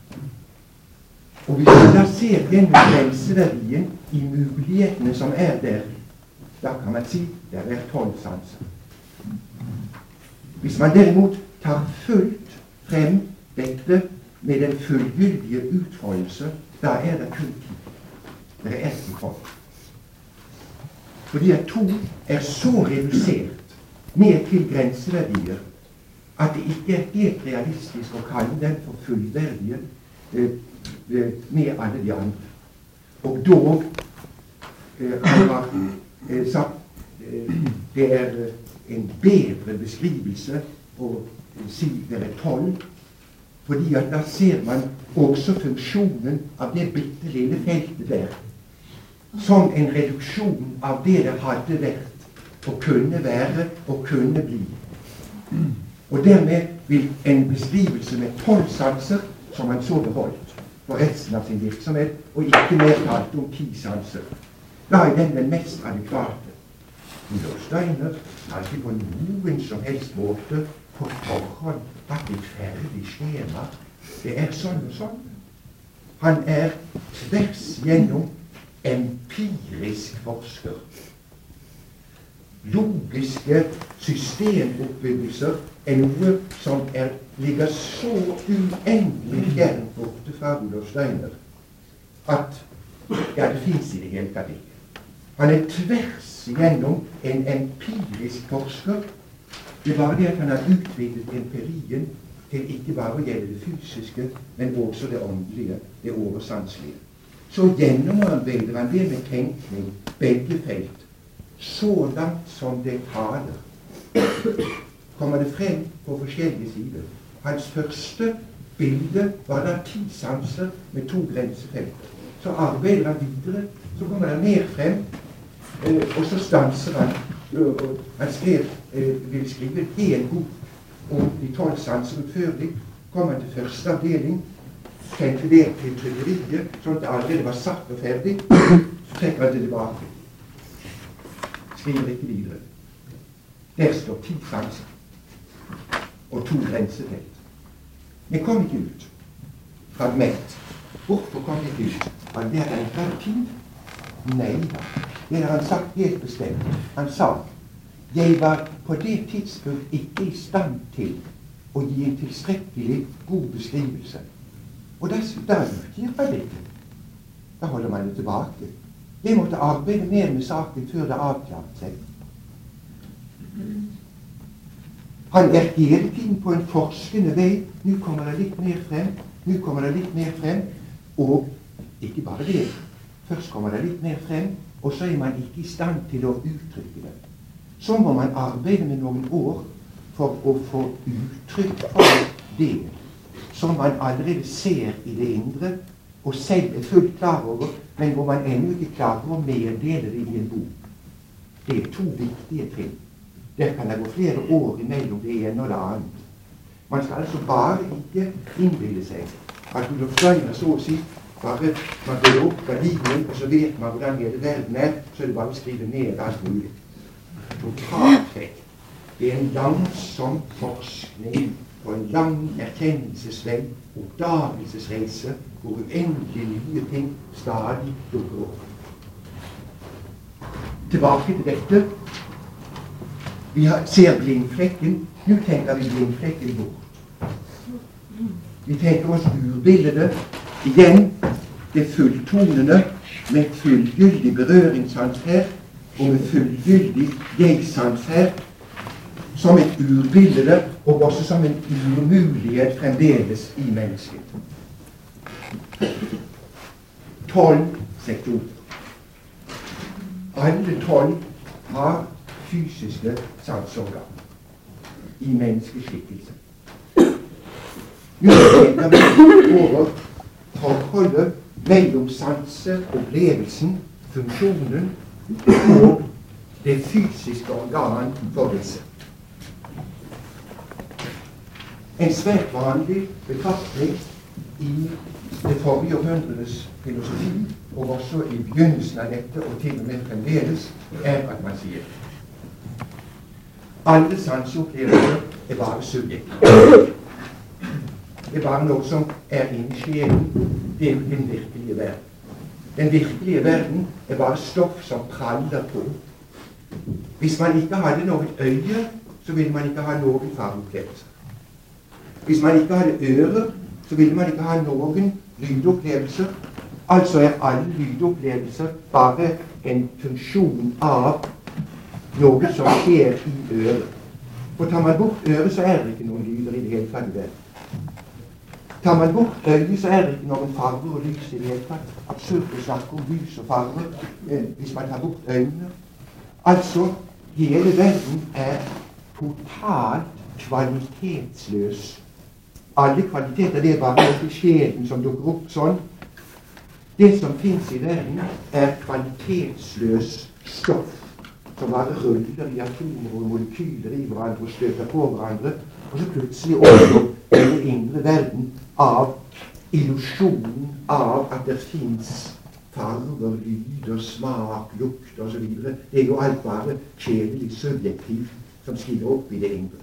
Og hvis man da ser gjennom grenseverdien i mulighetene som er der, da kan man si det er tolv sanser. Hvis man derimot tar fullt frem dette med den fullgyldige utfoldelse, da er det kun ti. Det er ett i tolv. Fordi at to er så redusert ned til grenseverdier at det ikke er helt realistisk å kalle den for fullverdige eh, med alle de andre. Og dog eh, han har eh, sagt eh, det er en bedre beskrivelse å si det er tolv, fordi at da ser man også funksjonen av det bitte lille feltet der som en reduksjon av det det hadde vært og kunne være og kunne bli. Og dermed vil en beskrivelse med tolv sanser som han så beholdt for resten av sin virksomhet, og ikke mer talt om ti sanser. Da er den den mest adekvate. Rudolf Steiner har ikke på noen som helst måte på forhånd hatt et ferdig skjema. Det er sånn og sånn. Han er tvers gjennom empirisk forsker. Logiske systemoppbyggelser er noe som er, ligger så uendelig fjernt borte fra Rudolf Steiner at ja, det finnes i det hele tatt ikke. Han er tvers gjennom en empirisk forsker. Det er bare det at han har utvidet empirien til ikke bare å gjelde det fysiske, men også det åndelige, det oversanselige. Så gjennomarbeider han det med tenkning, begge felt, så langt som det taler. Kommer det frem på forskjellige sider. Hans første bilde var da ti sanser med to grensefelt. Så arbeider han videre, så kommer han mer frem, eh, og så stanser han. Og han skrev, eh, ville skrive en hel bok om de tolv sanser utførlig. Kom han til første avdeling, sendte det til trykkeriet, sånn at det allerede var satt og ferdig, så trekker han det tilbake. Skriver ikke videre. Der står ti sanser og to grensefelt. Men kom ikke ut. Fragment. Hvorfor kom ikke ut? Var det en klar tid? Nei da. Det har han sagt helt bestemt. Han sa, jeg var på det tidspunkt ikke i stand til å gi en tilstrekkelig god beskrivelse. Og da, da utgir man det ikke. Da holder man det tilbake. Jeg måtte arbeide mer med saken før det avklarte seg. Han er hele tiden på en forskende vei. Nå kommer det litt mer frem. Nå kommer det litt mer frem. Og ikke bare det. Først kommer det litt mer frem, og så er man ikke i stand til å uttrykke det. Så må man arbeide med noen år for å få uttrykk for det som man allerede ser i det indre, og selv er fullt klar over, men hvor man ennå ikke klarer å meddele det i en bok. Det er to viktige ting. Der kan det gå flere år imellom det ene og det annet. Man skal altså bare ikke innbille seg at Rudolf Steiner så å si bare man går opp gardinen, og så vet man hvordan hele verden er, så er det bare å skrive ned alt mulig. Totalt vekk. Det er en langsom forskning og en lang erkjennelsesvei, oppdagelsesreise, hvor uendelig nye ting stadig dukker opp. Tilbake til dette. Vi har, ser blindflekken. Nå tenker vi blindflekken bort. Vi tenker oss urbildet. Igjen det fulltonende med fullgyldig berøringssans her, og med fullgyldig jeg-sans her, som et urbilde, og også som en urmulighet fremdeles i mennesket. Tolv sektorer. Alle tolv har fysiske sanseorgan i menneskeskikkelse. Nå mener vi over forholdet mellom sanseopplevelsen, funksjonen og det fysiske organ for disse. En svært vanlig betraktning i det forrige århundredes filosofi, og også i begynnelsen av dette, og til og med fremdeles, er at man sier alle sanseopplevelser er bare subjekter. Det er bare noe som er inni sjelen. Det er den virkelige verden. Den virkelige verden er bare stoff som praller på. Hvis man ikke hadde noen øye, så ville man ikke ha noen fargeopplevelser. Hvis man ikke hadde ører, så ville man ikke ha noen lydopplevelser. Altså er alle lydopplevelser bare en funksjon av noe som skjer i øret. For tar man bort øret, så er det ikke noen lyder i det hele tatt i verden. Tar man bort øyet, så er det ikke noen farger og lys i det hele tatt. Absurd å snakke om lys og farger eh, hvis man tar bort øynene. Altså, hele verden er totalt kvalitetsløs. Alle kvaliteter, det er bare noe i sjelen som dukker opp sånn. Det som finnes i verden, er kvalitetsløs stoff som bare ruller i atomer og molekyler i hverandre og støter på hverandre, og så plutselig oppstår denne indre verden av illusjonen av at det finnes farger, lyder, smak, lukt og så videre. Det er jo alt bare kjedelig subjektivt som skiller opp i det indre.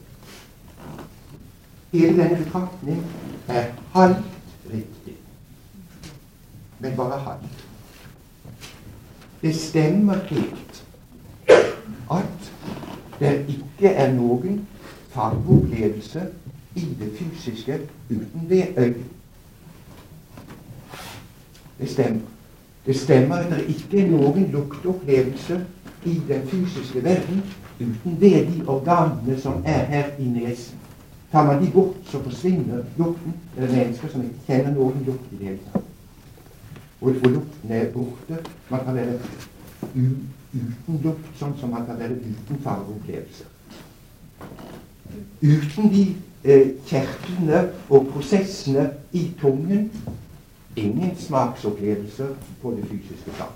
Hele denne betraktning er halvt riktig, men bare halvt. Det stemmer helt at det ikke er noen fargeopplevelse i det fysiske uten det øyet. Det stemmer. Det stemmer at det ikke er noen lukteopplevelse i den fysiske verden uten det de organene som er her i nesen. Tar man de bort, så forsvinner lukten. Det er mennesker som ikke kjenner noen lukt i det hele tatt. Og, og lukten er borte. Man kan være u, uten lukt, sånn som man kan være uten fargeopplevelser. Uten de eh, kjertlene og prosessene i tungen, ingen smaksopplevelser på det fysiske plan.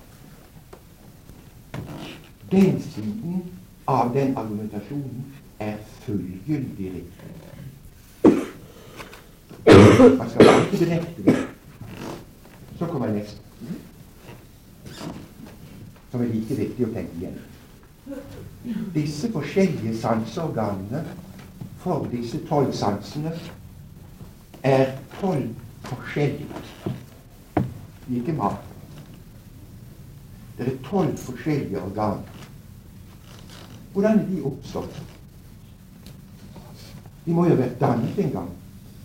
Den siden av den argumentasjonen er fullgyldig riktig. Man skal bare ikke benekte det. Så kommer neste, som er like viktig å tenke igjen. Disse forskjellige sanseorganene for disse tolv sansene er tolv forskjellige. De er ikke mat. Det er tolv forskjellige organer. Hvordan er de oppstått? De må jo ha vært dannet en gang.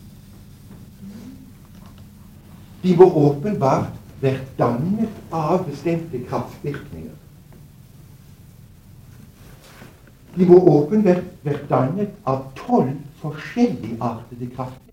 De må åpenbart vært dannet av bestemte kraftvirkninger. De må åpenbart vært dannet av tolv forskjelligartede kraftvirkninger.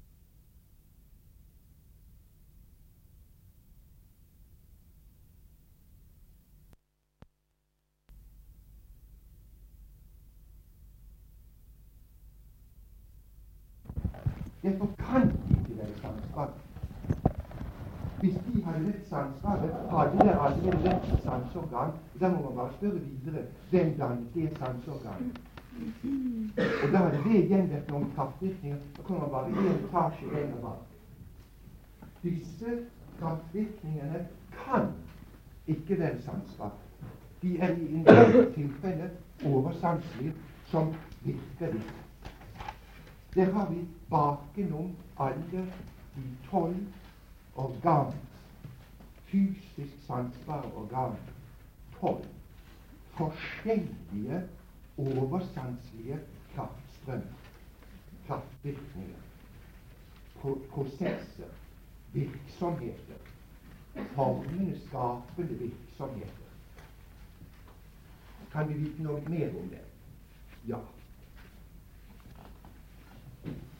Derfor kan de ikke være sansbare. Hvis de hadde vært sansbare, hadde det allerede vært et sanseorgan. Da må man bare spørre videre hvem dannet det sanseorganet. Og da hadde det igjen vært noen kraftvirkninger. Da kommer man bare i en etasje lenger bak. Disse kraftvirkningene kan ikke være sansbare. De er i en del tilfelle oversanselige som virker litt. Der har vi bakenom alle de tolv organer, fysisk sansbare organer, tolv forskjellige oversanselige kraftstrømmer, kraftvirkninger, prosesser, virksomheter, formene skapende virksomheter. Kan vi vite noe mer om det? Ja.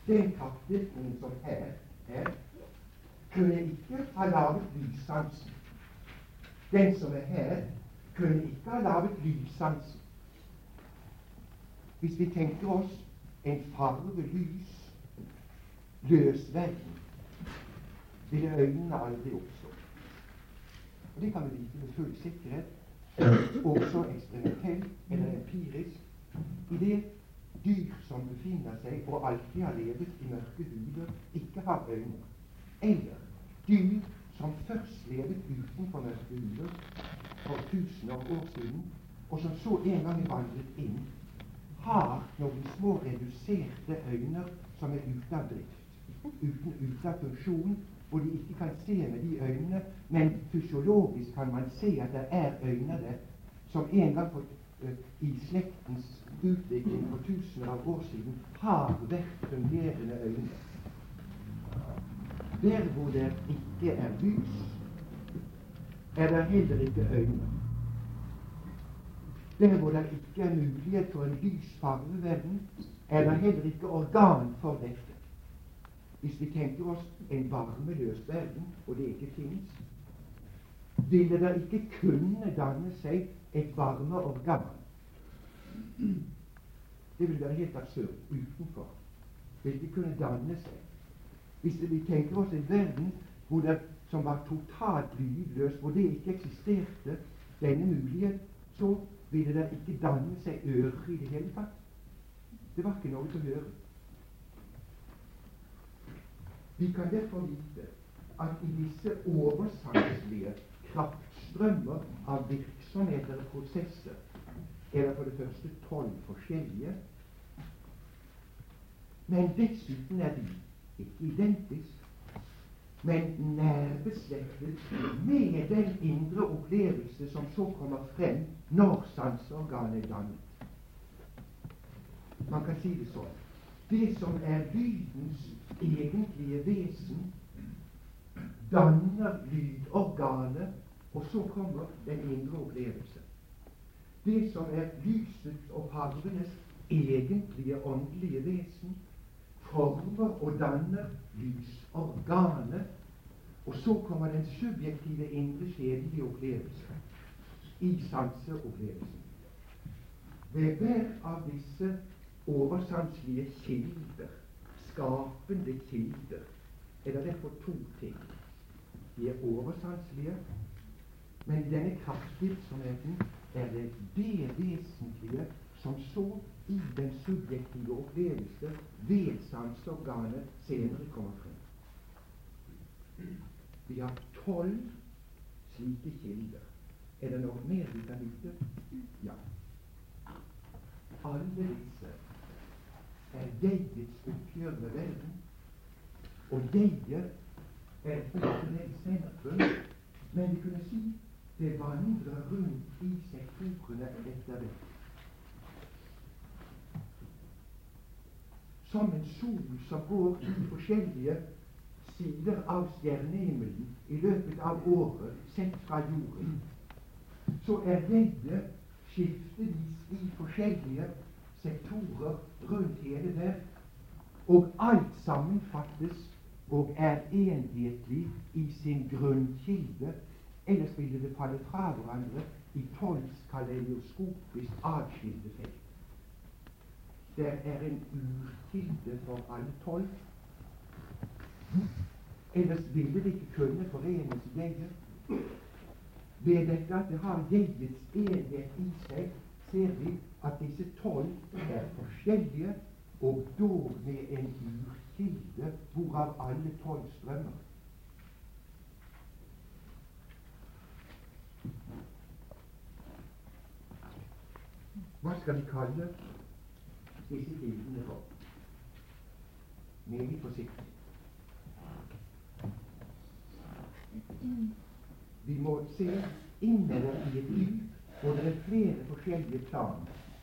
den kraftvirkningen som her er, kunne ikke ha laget lyssansen. Den som er her, kunne ikke ha laget lyssansen. Hvis vi tenker oss en farve, lys, løs verden, ville øynene aldri oppstå. Og det kan vi vite med full sikkerhet, også eksperimentelt eller empirisk, i det dyr som befinner seg og alltid har levet i mørke huler, ikke har øyne. Eller dyr som først levet utenfor mørke huler for tusener av år siden, og som så en gang vandret inn, har noen små reduserte øyne som er ute av drift, uten ute av funksjon, hvor de ikke kan se med de øynene, men fysiologisk kan man se at det er øyne der, som en gang for, uh, i slektens utvikling for tusener av år siden har vært fungerende øyne. Der hvor det ikke er lys, er det heller ikke øyne. Der hvor det ikke er mulighet for en lys farveverden, er det heller ikke organ for dette. Hvis vi tenker oss en varmeløs verden, og det ikke finnes, ville det ikke kunne danne seg et varmeorgan. Det ville være helt absurd utenfor. Det ville ikke kunne danne seg. Hvis vi tenker oss en verden hvor det, som var totalt lydløs, hvor det ikke eksisterte denne mulighet, så ville det ikke danne seg ører i det hele tatt. Det var ikke noe til å høre. Vi kan derfor vite at i disse oversanselige kraftstrømmer av virksomheter og prosesser er det for det første tolv forskjellige, men dessuten er de ikke identisk, men nærbeslektet med den indre opplevelse som så kommer frem når sanseorganet er dannet. Man kan si det sånn. Det som er lydens egentlige vesen, danner lydorganet, og så kommer den indre opplevelse. Det som er lysets og farvenes egentlige åndelige vesen, former og danner lysorganet, og så kommer den subjektive indre sjelelige opplevelse i sanseopplevelsen. Ved hver av disse oversanselige kilder, skapende kilder, er det derfor to ting. De er oversanselige, men i denne kraftvirksomheten er det det vesentlige som så i den subjektive opplevelse ved sanseorganet senere kommer frem. Vi har tolv slike kilder. Er det noe mer vi kan vite? Ja. Alle disse er jegets oppgjør med verden, og jeget er ikke i sentrum, men vi kunne si det vandrer rundt i sektorene etter det. Som en sol som går i forskjellige sider av stjernehimmelen i løpet av året, sett fra jorden, så er jeget skiftevis i forskjellige sektorer rundt hele verden, og alt sammenfattes og er enhetlig i sin grunnkilde, ellers ville det falle fra hverandre i tolv kaleidoskopisk atskilte felt. Der er en urkilde for alle tolv. Ellers ville det ikke kunne forenes i jeget. Ved dette at det har jegets enhet i seg, ser vi at disse tolv er forskjellige, og dog med en urkilde, hvorav alle tolv strømmer. Hva skal vi kalle disse kildene for? Meget forsiktig. Vi må se innover i et dyp, og det er flere forskjellige plan.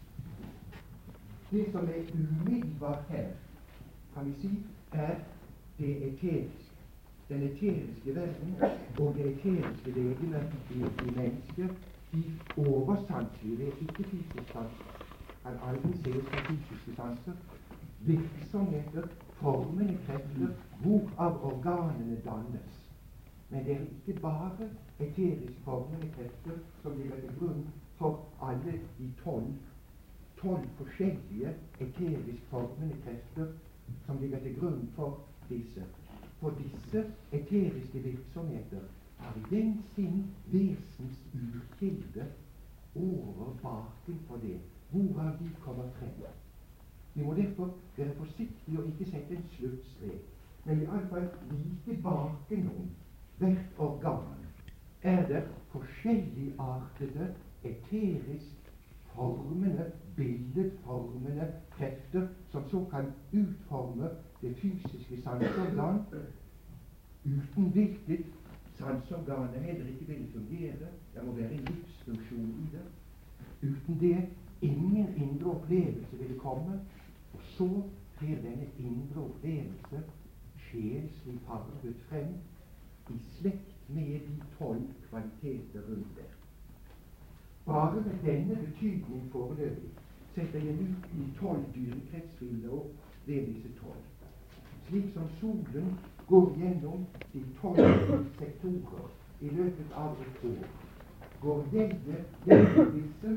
Det som er umiddelbart her, kan vi si, er det eteriske. Den eteriske verden og det eteriske legeme i, i mennesket, de oversanselige, det er ikke fysisk sanser, kan aldri ses fra fysiske sanser, virksomheter, formende krefter hvorav organene dannes. Men det er ikke bare eterisk formende krefter som ligger til grunn for alle de tolv tolv forskjellige eterisk formende krefter som ligger til grunn for disse. For disse eteriske virksomheter har i den sin vesens urkilde over baken for det, hvorav de kommer frem. Vi må derfor være forsiktige og ikke sette en sluttstrek, men i alle fall like bakenom hvert organ er det forskjelligartede eterisk formende, billedformende krefter som så kan utforme det fysiske sanseorgan, uten hvilket sanseorganet heller ikke vil fungere. Det må være en livsfunksjon i det. Uten det ingen indre opplevelse ville komme, og så blir denne indre opplevelse sjelslig farget frem i slekt med de tolv kvaliteter rundt det. Bare med denne betydning foreløpig setter jeg ut i tolv dyrekretsbilder opp ved disse tolv. Slik som solen går gjennom de tolv sektorer i løpet av et år, går jeget gjennom disse,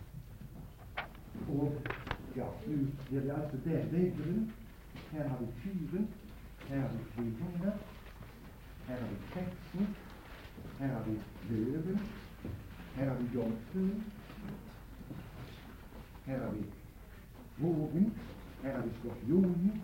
og ja, nå blir det altså der veggeren. Her har vi fyren, her har vi kvillene, her har vi kretsen, her har vi løven, her har vi jomfruen, her har vi vågen, her har vi skorpionen,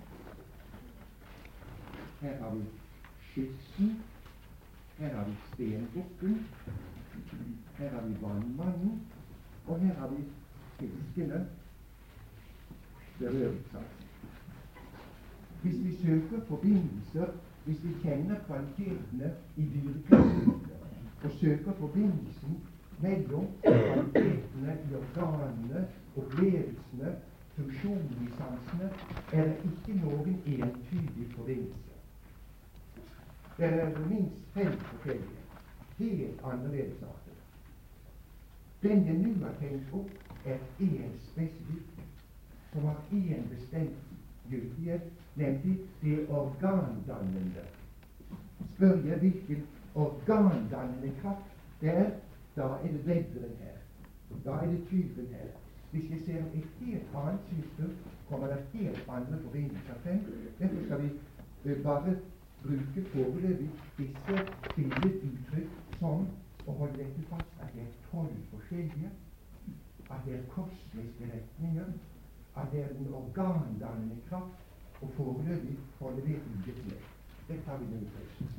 her har vi skyssen, her har vi stenbukken, her har vi vannmannen, og her har vi fiskene, berøringssansen. Hvis vi søker forbindelser, hvis vi kjenner kvalitetene i dyrekretsene og søker forbindelsen mellom kvalitetene i organene, opplevelsene, funksjonen i sansene, er det ikke noen entydig forbindelse. Det er minst fem forskjellige, helt annerledes arter. Den jeg nå har tenkt opp, er én spesifikk, som har én bestemt gyldighet, nemlig det organdannende. Spør jeg hvilken organdannende kraft det er, da er det vedderen her. Da er det tyven her. Hvis vi ser et helt annet system, kommer det helt andre forbindelser frem. Derfor skal vi uh, bare bruke foreløpig disse billeduttrykk som å holde dette fast at det er tolv forskjellige, at det er kosmiske retninger, at det er den organdannende kraft, og foreløpig holde det udefinert. Det tar vi nå først.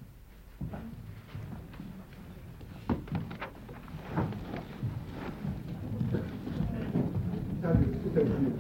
Så vi selvfølgelig.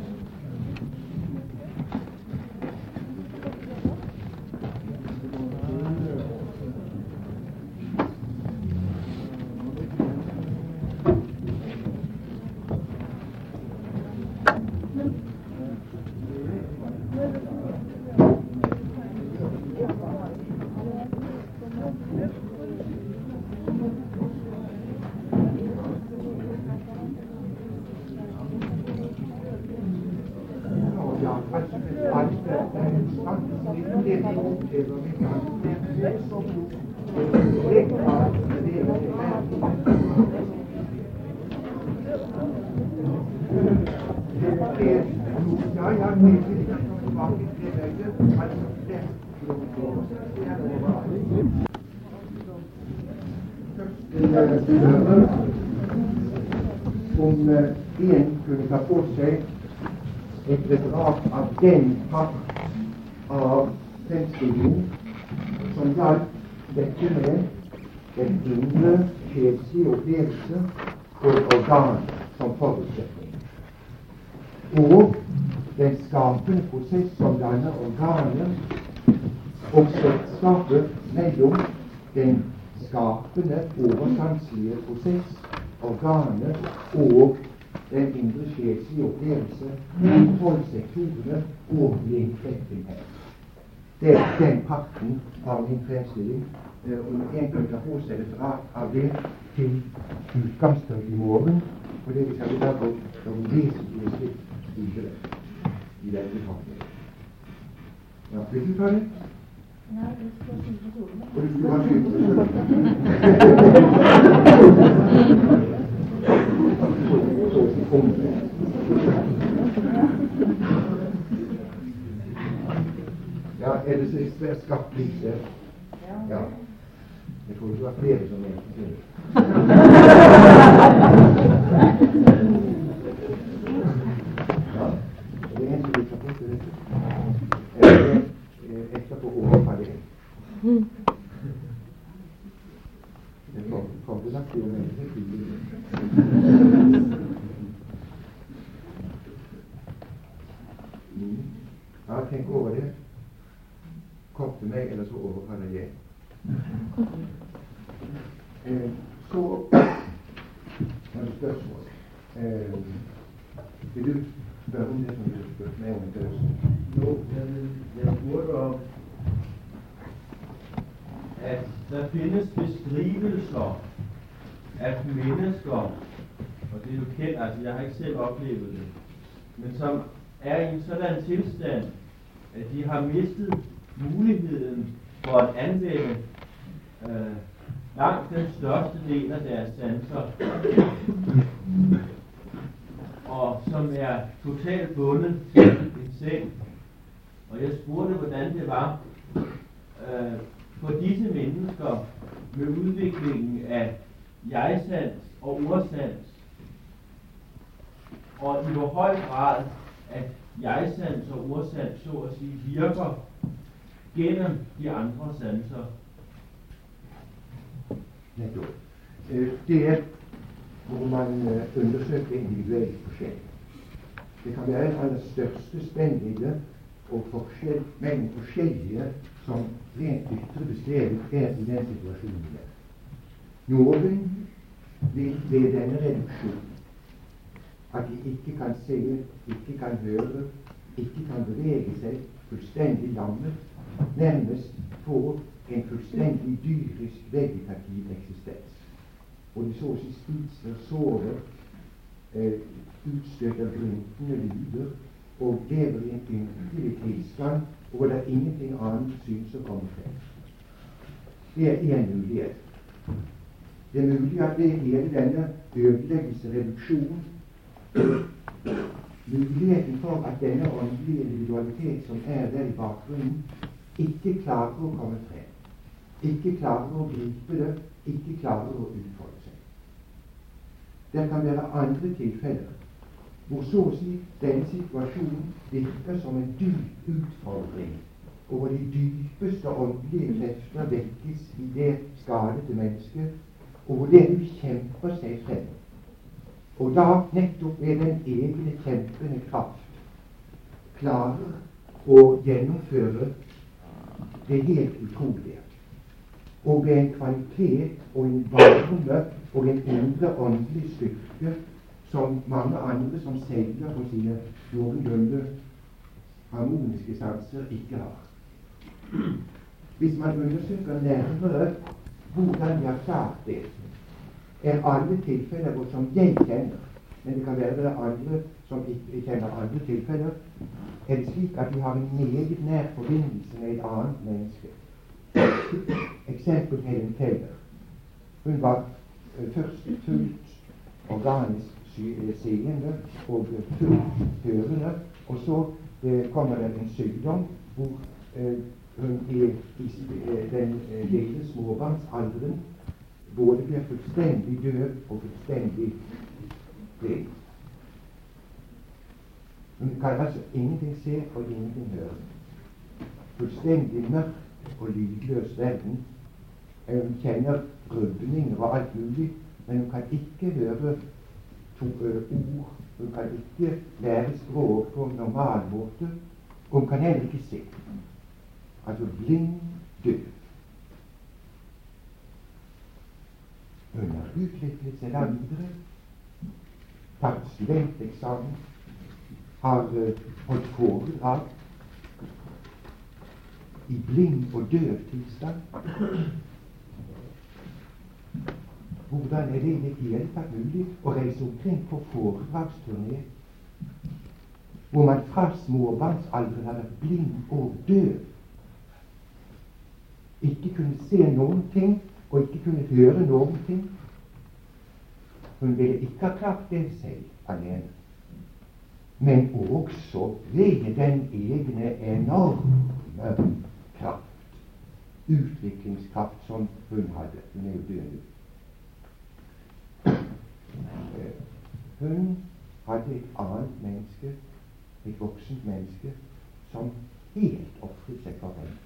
Om en kunne ta på seg et referat av den part av fremstillingen som gjaldt dette med den indre sjelslige opplevelse og organ som forutsetning, og den skapende prosess som danner organet, og slektskapet mellom den skapende oversanselige prosess, organet og den indre sjelslige opplevelse, de tolv sektorene og linkretten her. Det er den parten av min fremstilling, og en kan ta på seg referat av det til utgangspunkt i morgen, og det vi skal da gå som vesentlige skritt videre i denne behandlingen. Ja, vil du ta det? Nei, det skal jeg si på skolen. Og du skulle ha skyld på Ja, er det så svært skapt lyse? Ja. Jeg tror det var flere som er til. Ja, det er en som vil ta på til dette. Etterpå overfallet. Det kom til lagt i den ene tiden. Ja, tenk over det. Kom til meg, eller så overfaller jeg. Eh, så er det spørsmål. Eh, vil du spørre om det som du spurte meg om i pausen? Jo, jeg spurte om at der finnes beskrivelser af mennesker, og det er jo kendt, altså jeg har ikke selv oplevet det, men som er i en sådan tilstand, at de har mistet muligheden for at anvende øh, langt den største del af deres sanser, og som er totalt bundet til en seng. Og jeg spurgte, hvordan det var øh, for disse mennesker med udviklingen af jeg-sans og ordsans, og i hvor høj grad, at jeg-sans og ordsans, så at sige, virker gennem de andre sanser. Nettopp. Det er hvor man undersøker individuell forskjell. Det kan være en aller største spennvidde og forskjell mellom forskjellige som rent ytre beskrevet er i den situasjonen der. Noen vil ved denne reduksjonen at de ikke kan se, ikke kan høre, ikke kan bevege seg, fullstendig lammet, nærmest få en fullstendig dyrisk vegetativ eksistens. Og de så å si spiser, sover, eh, utstøter gruntende lyder og lever i en ynkelig tilstand hvor det er ingenting annet syns å komme frem. Det er en mulighet. Det er mulig at det hele denne ødeleggelse, reduksjon, muligheten for at denne åndelige individualitet som er der i bakgrunnen, ikke klarer å komme frem, ikke klarer å gripe det, ikke klarer å utfolde seg. Det kan være andre tilfeller hvor så å si denne situasjonen virker som en dyp utfordring, og hvor de dypeste åndelige krefter vekkes i det skadede mennesket, og hvor det kjemper seg frem. Og da nettopp ved den egne kjempende kraft klarer å gjennomføre det helt utrolige, og ved en kvalitet og en varme og en indre åndelig styrke som mange andre som seiler på sine noenlunde harmoniske sanser ikke har. Hvis man undersøker nærmere hvordan de har klart det, er alle tilfeller hvor som jeg kjenner, men det kan være det andre som ikke kjenner andre tilfeller, er det slik at de har en meget nær forbindelse med et annet menneske. Eksempel Helen Keller. Hun var uh, først fullt organisk seende og fullt hørende, og så uh, kommer det en sykdom hvor uh, hun i, i uh, den uh, lille småbarnsalderen både blir fullstendig død og fullstendig blind. Hun kan altså ingenting se og ingenting høre. Fullstendig mørk og lydløs verden. Hun kjenner rubninger og alt mulig, men hun kan ikke høre to ø, ord. Hun kan ikke lære språk på en normal måte, og hun kan heller ikke se. Altså blind, død. Hun har utviklet seg da videre, tatt studenteksamen, har uh, holdt foredrag i blind og død tilstand. Hvordan er det i det hele tatt mulig å reise omkring på foredragsturné hvor man fra småbarnsalderen hadde vært blind og død. Ikke kunne se noen ting, og ikke kunne høre noen ting. Hun ville ikke ha klart det selv alene. Men også ved den egne enorme kraft, utviklingskraft som hun hadde. Hun er jo død nå. Hun hadde et annet menneske, et voksent menneske, som helt ofret seg for henne.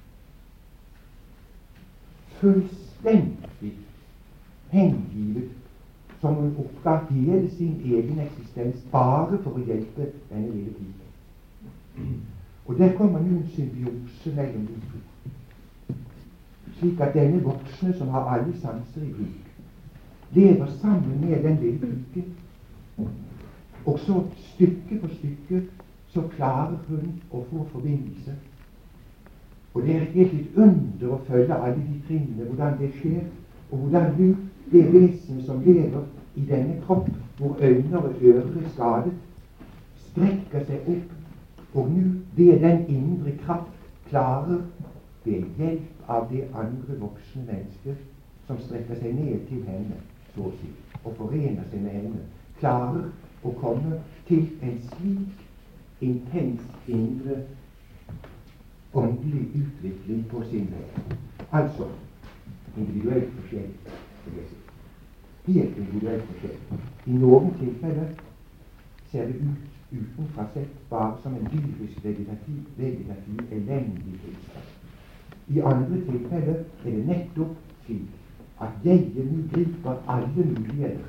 Fullstendig hengivet, som hun oppga hele sin egen eksistens bare for å hjelpe denne lille piken. Og der kommer nå en symbiose mellom de to, slik at denne voksne, som har alle sanser i bruk, lever sammen med den lille piken, og så stykke for stykke så klarer hun å få forbindelse. Og det er helt et under å følge alle de trinnene, hvordan det skjer, og hvordan du, det vesenet som lever i denne kropp, hvor øyne og ører er skadet, strekker seg opp, og nå ved den indre kraft klarer, ved hjelp av det andre voksne mennesket som strekker seg ned til henne, så å si, og forener seg med henne, klarer å komme til en slik intens indre åndelig utvikling på sin vei. Altså individuelt forskjellig, vil jeg si. Helt individuelt forskjellig. I noen tilfeller ser det ut utenfra sett bare som en dyrisk vegetativ, vegetativ elendig tilstand. I andre tilfeller er det nettopp slik at jeget nå griper alle muligheter.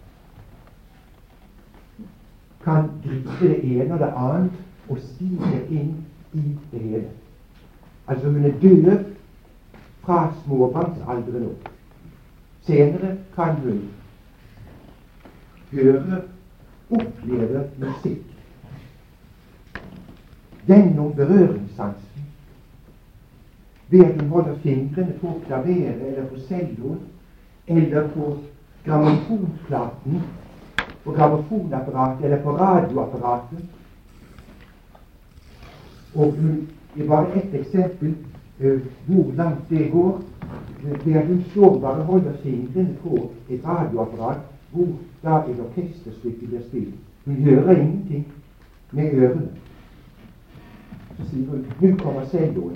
Kan gripe det ene og det annet og stige inn i det hele. Altså hun er død fra småbarnsalderen opp. Senere kan hun høre, oppleve musikk gjennom berøringssansen, ved at hun holder fingrene på klaveret eller på celloen eller på grammofonplaten, på grammofonapparatet eller på radioapparatet. Og hun er bare ett eksempel uh, hvor langt det går, ved at hun står bare holder fingrene på et radioapparat hvor da et orkesterstykke blir spilt. Hun hører ingenting med ørene. Så sier hun, nå kommer celloen.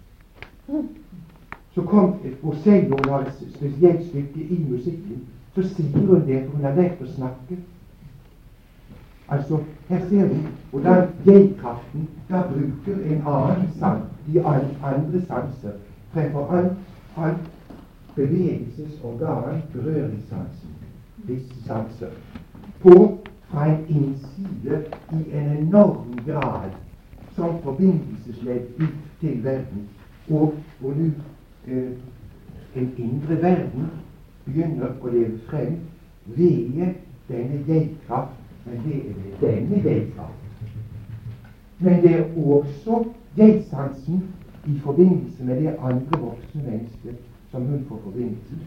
Så kom hvor celloen har et spesielt stykke i musikken, så sier hun det, for hun har lært å snakke. Altså, her ser vi hvordan jeg-kraften da bruker en annen sans, de andre sanser, fremfor alt, alt bevegelsesorgan, berøringssansen, disse sanser, på fra en innside i en enorm grad som forbindelsesledd ut til verden, og hvor nu eh, en indre verden begynner å leve frem ved denne jeg-kraft. Men det er det denne jeg-kraft. Men det er også jeg-sansen i forbindelse med det andre voksne mennesket som hun får forbindelse.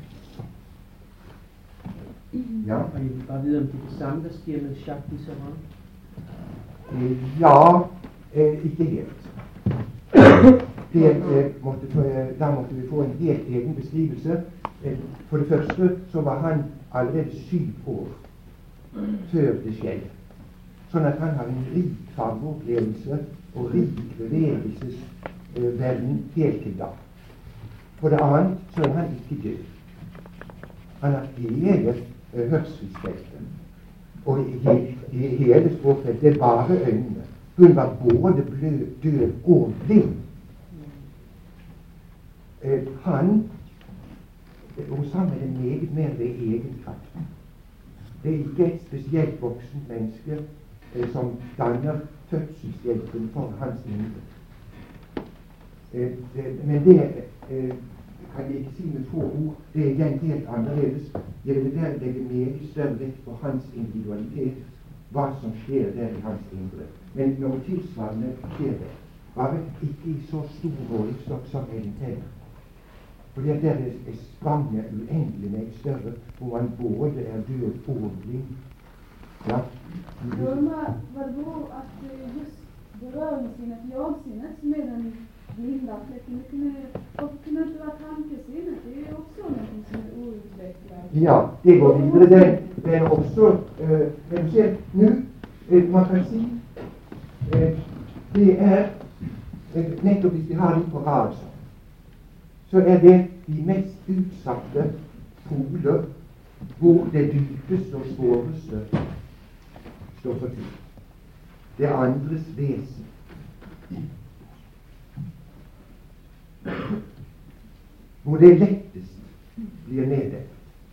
Ja. Og jeg vil bare vide, om det er det samme, der sker med Jacques Disseron? Eh, ja, eh, ikke helt. Det, eh, måtte, eh, da måtte vi få en helt egen beskrivelse. Eh, for det første så var han allerede syv år før det skjedde. Sånn at han har en rik fargeopplevelse og rik bevegelsesverden eh, helt til da. For det annet så er han ikke død. Han har hele eh, hørselsfeltet. Og i, i hele språkfeltet, det er bare øynene. Hun var både blød, død og blind. Eh, han hos ham er det meget mer ved egen kraft. Det er ikke et spesielt voksent menneske eh, som danner fødselshjelpen for hans indre. Eh, eh, men det eh, kan jeg ikke si med få ord. Det er igjen helt annerledes. Jeg vil der legge meget større vekt på hans individualitet, hva som skjer der i hans indre. Men noe tilsvarende skjer det. Bare ikke i så stor målestokk som Ellen Tenner. For der er spranget uendelig meget større, hvor man både er død og blind. Ja. Norma, var det då att eh, just beröringssinnet, jag-sinnet som är den blinda fläcken, det kunde, och kunde inte vara tankesinnet, det är också något som är outvecklat. Ja, det går videre. Det, det er også eh, men du ser, nå, eh, man kan si eh, det er eh, nettopp hvis vi har litt på rase, så er det de mest utsatte poler hvor det dypeste og svåreste står for tur. Det er andres vesen. Hvor det lettest blir neddekket.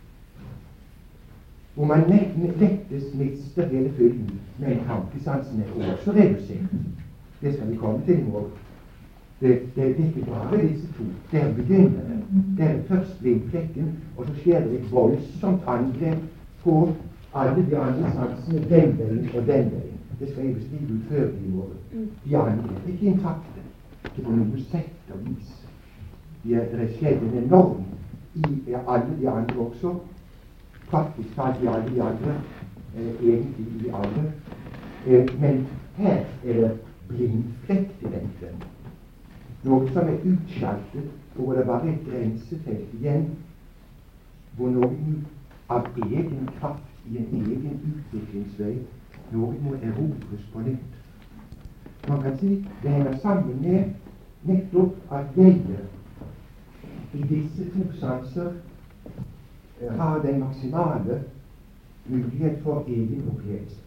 Hvor man lettest mister hele fylden, men tankesansen er også redusert. Det skal vi komme til i morgen. Det, det, det er ikke bare disse to. Der begynner det. Der er først blindflekken, og så skjer det et voldsomt angrep på alle de andre sansene, den veien og den veien. Det skal jeg beskrive utførlig i morgen. De andre er ikke intakte, ikke på noe sett og vis. De er, det er skjedd en enorm i alle de andre også, praktisk talt i alle de andre, eh, egentlig i alle. Eh, men her er det blindflekk til dette. Noe som er utskjaltet, hvor det bare er et grensefelt igjen, hvor noen av egen kraft i en egen utviklingsvei, noe må erobres på nytt. Man kan si det henger sammen med nettopp at jeg i disse to sanser eh, har den maksimale mulighet for egen opplevelse.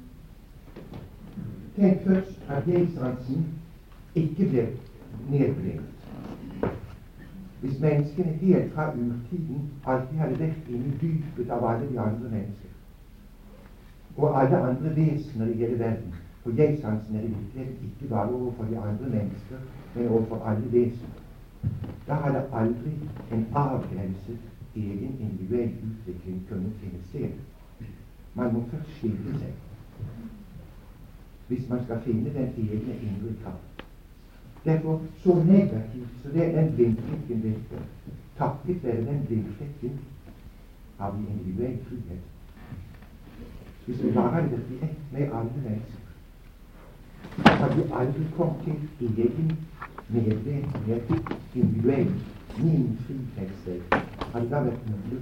Tenk først at jeg-sansen ikke blir nedblindet. Hvis menneskene helt fra urtiden alltid hadde vært inne i dypet av alle de andre mennesker, og alle andre vesener i hele verden, for jeg-sansen er i virkeligheten ikke bare overfor de andre mennesker, men overfor alle vesener, da hadde aldri en avgrenset egen individuell utvikling kunnet finne sted. Man må først skille seg hvis man skal finne den egne indre kraft. Derfor så negativt så det er den blindflekken virker. Takket være den blindflekken har vi individuell frihet. Hvis vi bare hadde vært i ett med alle mennesker, hadde vi aldri kommet til egen medvetenhet, individuell, min frihetsvei, hadde da vært mulig.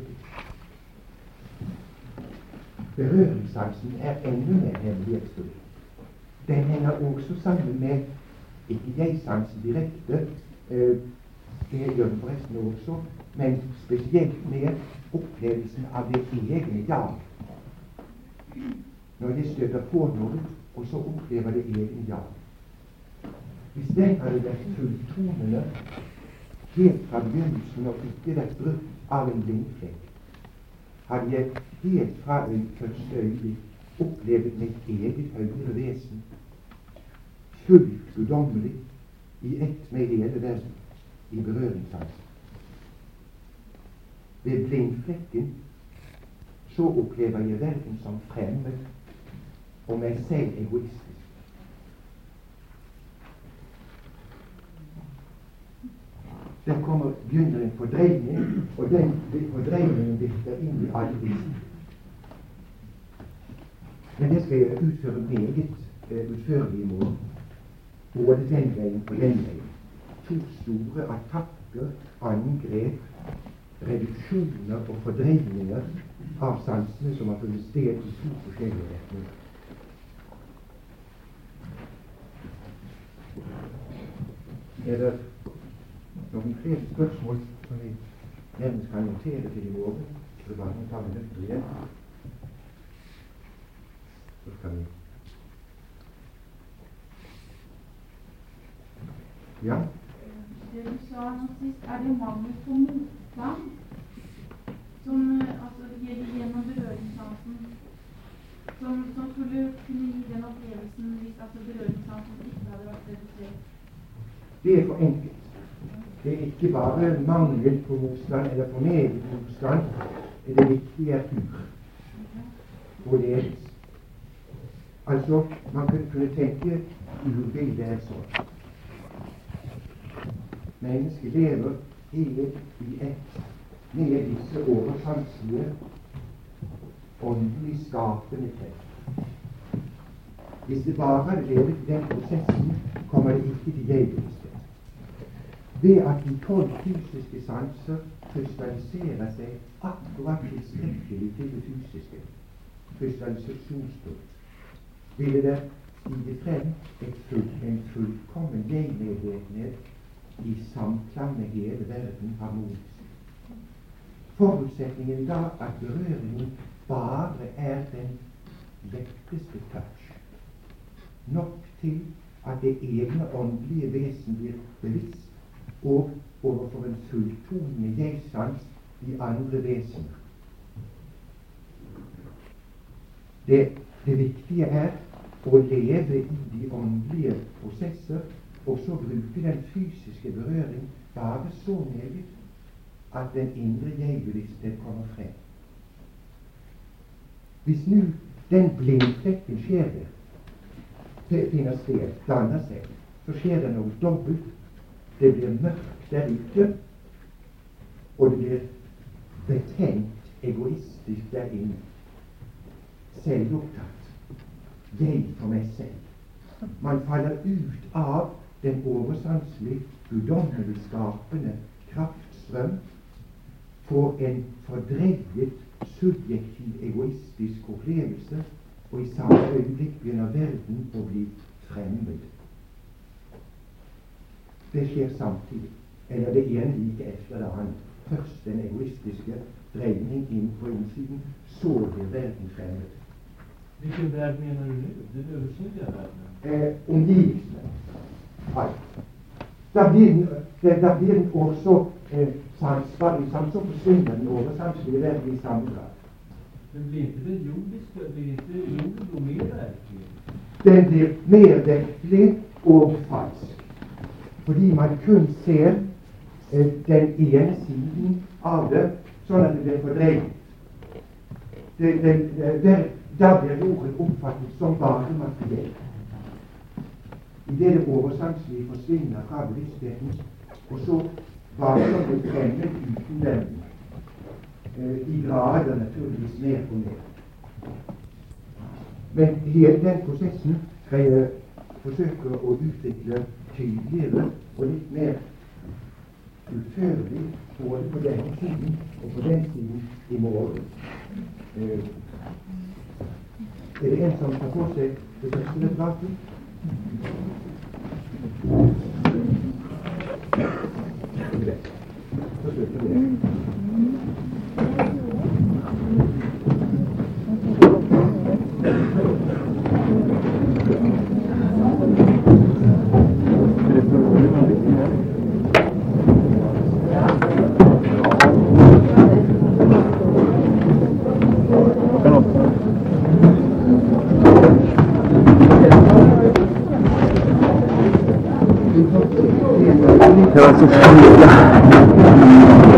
Berøringssansen er enda mer hemmelighetsfull. Den henger også sammen med ikke jeg-sansen direkte, eh, det gjør den forresten også, men spesielt med opplevelsen av det egne jag. Når jeg støter på noe, og så opplever det egne jag. Hvis den hadde vært fulltonende helt fra begynnelsen og ikke vært brutt av en blindflekk, hadde jeg helt fra øy, første øyeblikk opplevd mitt eget høyere vesen fullt guddommelig i ett med hele verden i berøringssansen. Ved blindflekken så opplever jeg verden som fremmed og meg selv egoistisk. Der kommer, begynner en fordreining, og den fordreiningen virker inn i alle disse. Men det skal jeg utføre meget uh, utførlig i morgen. Både den veien og den veien. To store attakker, angrep, reduksjoner og fordreininger av sansene som har funnet sted i to forskjellige retninger. Er det noen flere spørsmål som vi nærmest kan notere til i morgen? Så bare ta minutter igjen. Så skal vi. Ja? Det du sa nå sist, er det mangel på motstand som altså, gjennom berøringssansen som, som skulle kunne gi den opplevelsen hvis altså, berøringssansen ikke hadde vært redusert? Det er for enkelt. Det er ikke bare mangel på motstand eller for meget motstand. Det viktige er tur og ledelse. Altså, man kunne, kunne tenke urbildet er sånn. Mennesket lever helt i ett med disse oversanselige, åndelig skapende krefter. Hvis det bare hadde levet i den prosessen, kommer det ikke til jeg-bevissthet. Ved at de tolv fysiske sanser krystalliserer seg akkurat tilstrekkelig til det fysiske, krystallisasjonspunkt, ville det stige frem et full, en fullkommen jeg-medvetenhet i samklang med hele verden harmonisk. Forutsetningen da at berøringen bare er den letteste touch, nok til at det egne åndelige vesen blir bevisst, og overfor en fulltonende jeg-sans i andre vesener. Det, det viktige er å leve i de åndelige prosesser, og så bruke den fysiske berøring bare så meget at den indre jeg-bevissthet kommer frem. Hvis nu den blindflekken skjer der, det finner sted, danner seg, så skjer det noe dobbelt. Det blir mørkt der ute, og det blir betenkt egoistisk der inne. Selvopptatt. Jeg for meg selv. Man faller ut av den oversanselig, guddommelig skapende kraftstrøm, får en fordrevet, subjektiv, egoistisk opplevelse, og i samme øyeblikk begynner verden å bli fremmed. Det skjer samtidig, eller det ene like etter det andre. Først den egoistiske dreining inn på innsiden, så blir verden fremmed. Hvilken verden mener du nå? Den øversidige verden? Eh, omgivelsene. Alt. Da blir, det, da blir den også eh, sansbar i sans, så forsvinner den oversanselige verden i samme grad. Men blir ikke det jordiske, blir ikke jordet noe mer virkelig? Den blir mer virkelig og falsk. Fordi man kun ser eh, den ene siden av det, sånn at det blir fordrevet. Det, det, det, da blir jorden oppfattet som bare materiell. I det det oversanselige forsvinner fra bevisstheten, og så bare som det fremmed uten den, eh, i grader naturligvis mer og mer. Men hele den prosessen skal jeg forsøke å utvikle tydeligere og litt mer utførlig, både på denne siden og på den siden i morgen. Eh, er det en som tar på seg det første referatet? Det. Så slutter vi det. Det var så fint.